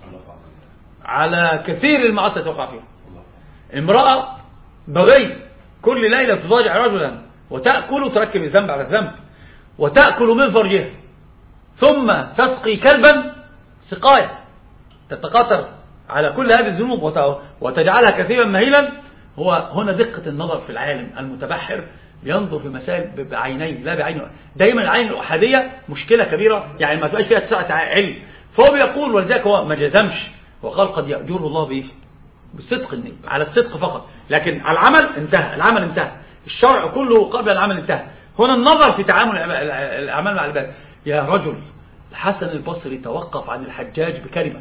على كثير المعاصي توقع فيها. امرأة بغي كل ليلة تضاجع رجلا وتأكل وتركب الذنب على الذنب وتأكل من فرجها، ثم تسقي كلبا سقاية تتقاطر على كل هذه الذنوب وتجعلها كثيرا مهيلا. هو هنا دقة النظر في العالم المتبحر، ينظر في مسائل بعينين لا بعين. دايما العين الأحادية مشكلة كبيرة، يعني ما تبقاش فيها سعة علم. فهو بيقول، ولذلك هو ما جزمش وقال قد يأجره الله به بالصدق النية، على الصدق فقط، لكن على العمل انتهى، العمل انتهى، الشرع كله قبل العمل انتهى. هنا النظر في تعامل الأعمال مع العباد. يا رجل، الحسن البصري توقف عن الحجاج بكلمة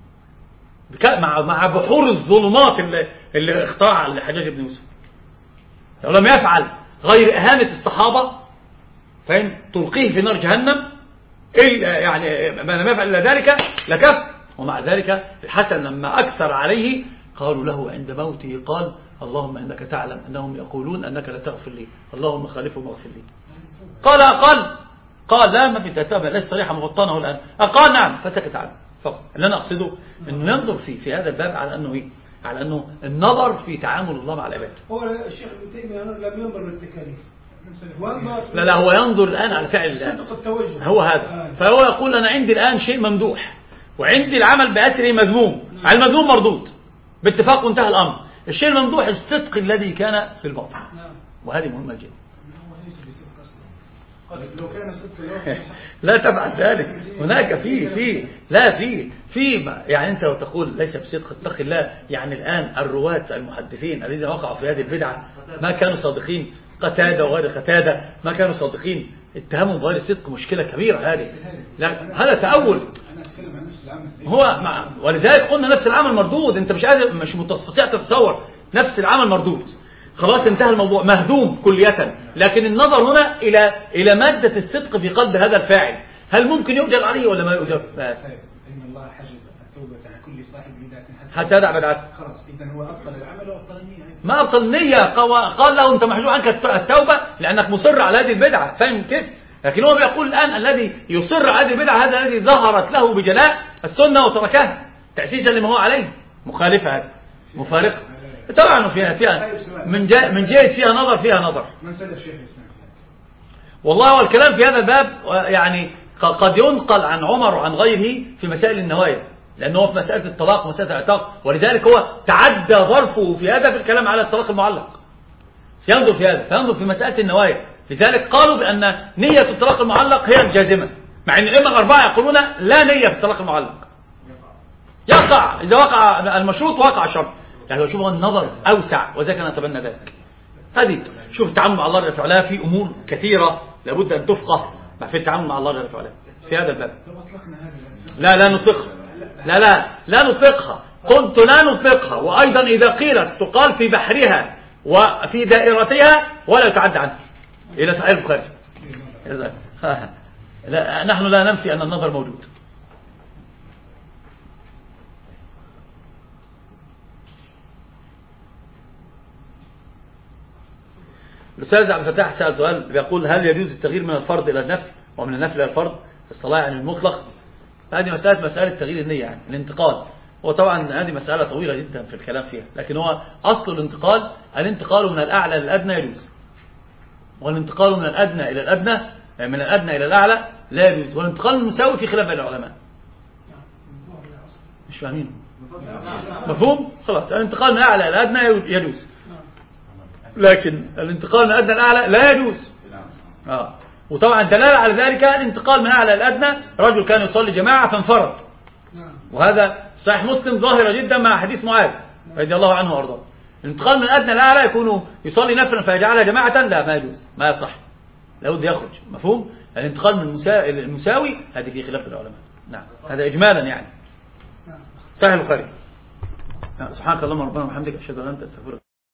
مع مع بحور الظلمات اللي, اللي اخترعها الحجاج بن يوسف. لو لم يفعل غير إهانة الصحابة فإن تلقيه في نار جهنم، يعني ما لم يفعل إلا ذلك لكف. ومع ذلك الحسن لما أكثر عليه قالوا له عند موته قال اللهم إنك تعلم أنهم يقولون أنك لا تغفر لي، اللهم خالفهم واغفر لي. قال أقل، قال لا ما في تتابع، ليس صريحة مبطنه الآن، أقال نعم، فسكت عنه فقط. اللي أنا أقصده أنه ينظر في في هذا الباب على أنه إيه؟ على أنه النظر في تعامل الله مع العباد. هو الشيخ ابن تيمية لم ينظر للتكاليف، لا لا هو ينظر الآن على فعل الآن. صدق التوجه هو هذا. فهو يقول أنا عندي الآن شيء ممدوح وعندي العمل بأسره مذموم، على المذموم مردود باتفاق وانتهى الأمر. الشيء الممدوح الصدق الذي كان في الباطن، وهذه مهمة جدا. لو كان صدق لا تفعل ذلك. هناك في في لا في في يعني انت لو تقول ليس بصدق اتق الله، يعني الآن الرواة المحدثين الذين وقعوا في هذه البدعة ما كانوا صادقين، قتادة وغير قتادة ما كانوا صادقين، اتهامهم بغير صدق مشكلة كبيرة هذه. لا هذا تأول. هو مع ولذلك قلنا نفس العمل مردود. انت مش قادر، مش مستطيع تتصور نفس العمل مردود. خلاص انتهى الموضوع، مهدوم كلية. لكن النظر هنا إلى إلى مادة الصدق في قلب هذا الفاعل، هل ممكن يؤجر عليه ولا ما يؤجر؟ إن الله حجب التوبة عن كل صاحب بدعة حتى يدع بدعته. خلاص إذا هو أبطل العمل وأبطل النية. ما أبطل النية، قال له أنت محجوب عنك التوبة لأنك مصر على هذه البدعة، فاهم كيف؟ لكن هو بيقول الآن الذي يصر على هذه البدعة هذا الذي ظهرت له بجلاء السنة وتركها تأسيسا لما هو عليه، مخالفة هذا مفارقة. طبعا فيها فيها من جهة من جهة فيها نظر فيها نظر. من سلف شيخ الإسلام؟ والله والكلام في هذا الباب يعني قد ينقل عن عمر وعن غيره في مسائل النوايا، لأنه هو في مسألة الطلاق ومسألة الاعتاق، ولذلك هو تعدى ظرفه في هذا في الكلام على الطلاق المعلق، ينظر في هذا فينظر في مسألة النوايا. لذلك قالوا بأن نية الطلاق المعلق هي الجازمة، مع أن الأئمة الأربعة يقولون لا نية في الطلاق المعلق، يقع إذا وقع المشروط وقع الشرط. يعني شوف النظر أوسع، وذلك أنا أتبنى ذلك. هذه شوف التعامل مع الله جل وعلا في أمور كثيرة لابد أن تفقه في التعامل مع الله جل وعلا في هذا الباب. لا لا نطلقها، لا لا لا نطلقها، قلت لا نطلقها. وأيضا إذا قيلت تقال في بحرها وفي دائرتها ولا يتعدى عنها إلى صحيح البخاري. لا نحن لا ننفي أن النظر موجود. الأستاذ عبد الفتاح سأل سؤال بيقول هل يجوز التغيير من الفرض إلى النفل ومن النفل إلى الفرض في الصلاة يعني المطلق؟ هذه مسألة مسألة تغيير النية يعني الانتقال. وطبعا هذه مسألة طويلة جدا في الكلام فيها، لكن هو أصل الانتقال الانتقال من الأعلى إلى الأدنى يجوز، والانتقال من الأدنى إلى الأدنى من الأدنى إلى الأعلى لا يجوز، والانتقال المساوي في خلاف بين العلماء. مش فاهمين؟ مفهوم؟ خلاص الانتقال من الأعلى إلى الأدنى يجوز، لكن الانتقال من الأدنى إلى الأعلى لا يجوز. آه. وطبعا دلالة على ذلك الانتقال من الأعلى إلى الأدنى، رجل كان يصلي جماعة فانفرد، وهذا صحيح مسلم ظاهرة جدا مع حديث معاذ رضي الله عنه وارضاه. الانتقال من الأدنى إلى الأعلى يكون يصلي نفلا فيجعلها جماعة، لا ما يجوز، ما يصح، لابد يخرج. مفهوم؟ الانتقال من المساوي هذه في خلاف العلماء. نعم هذا إجمالا يعني. صحيح البخاري. سبحانك اللهم ربنا وبحمدك أشهد أن لا إله إلا أنت أستغفرك.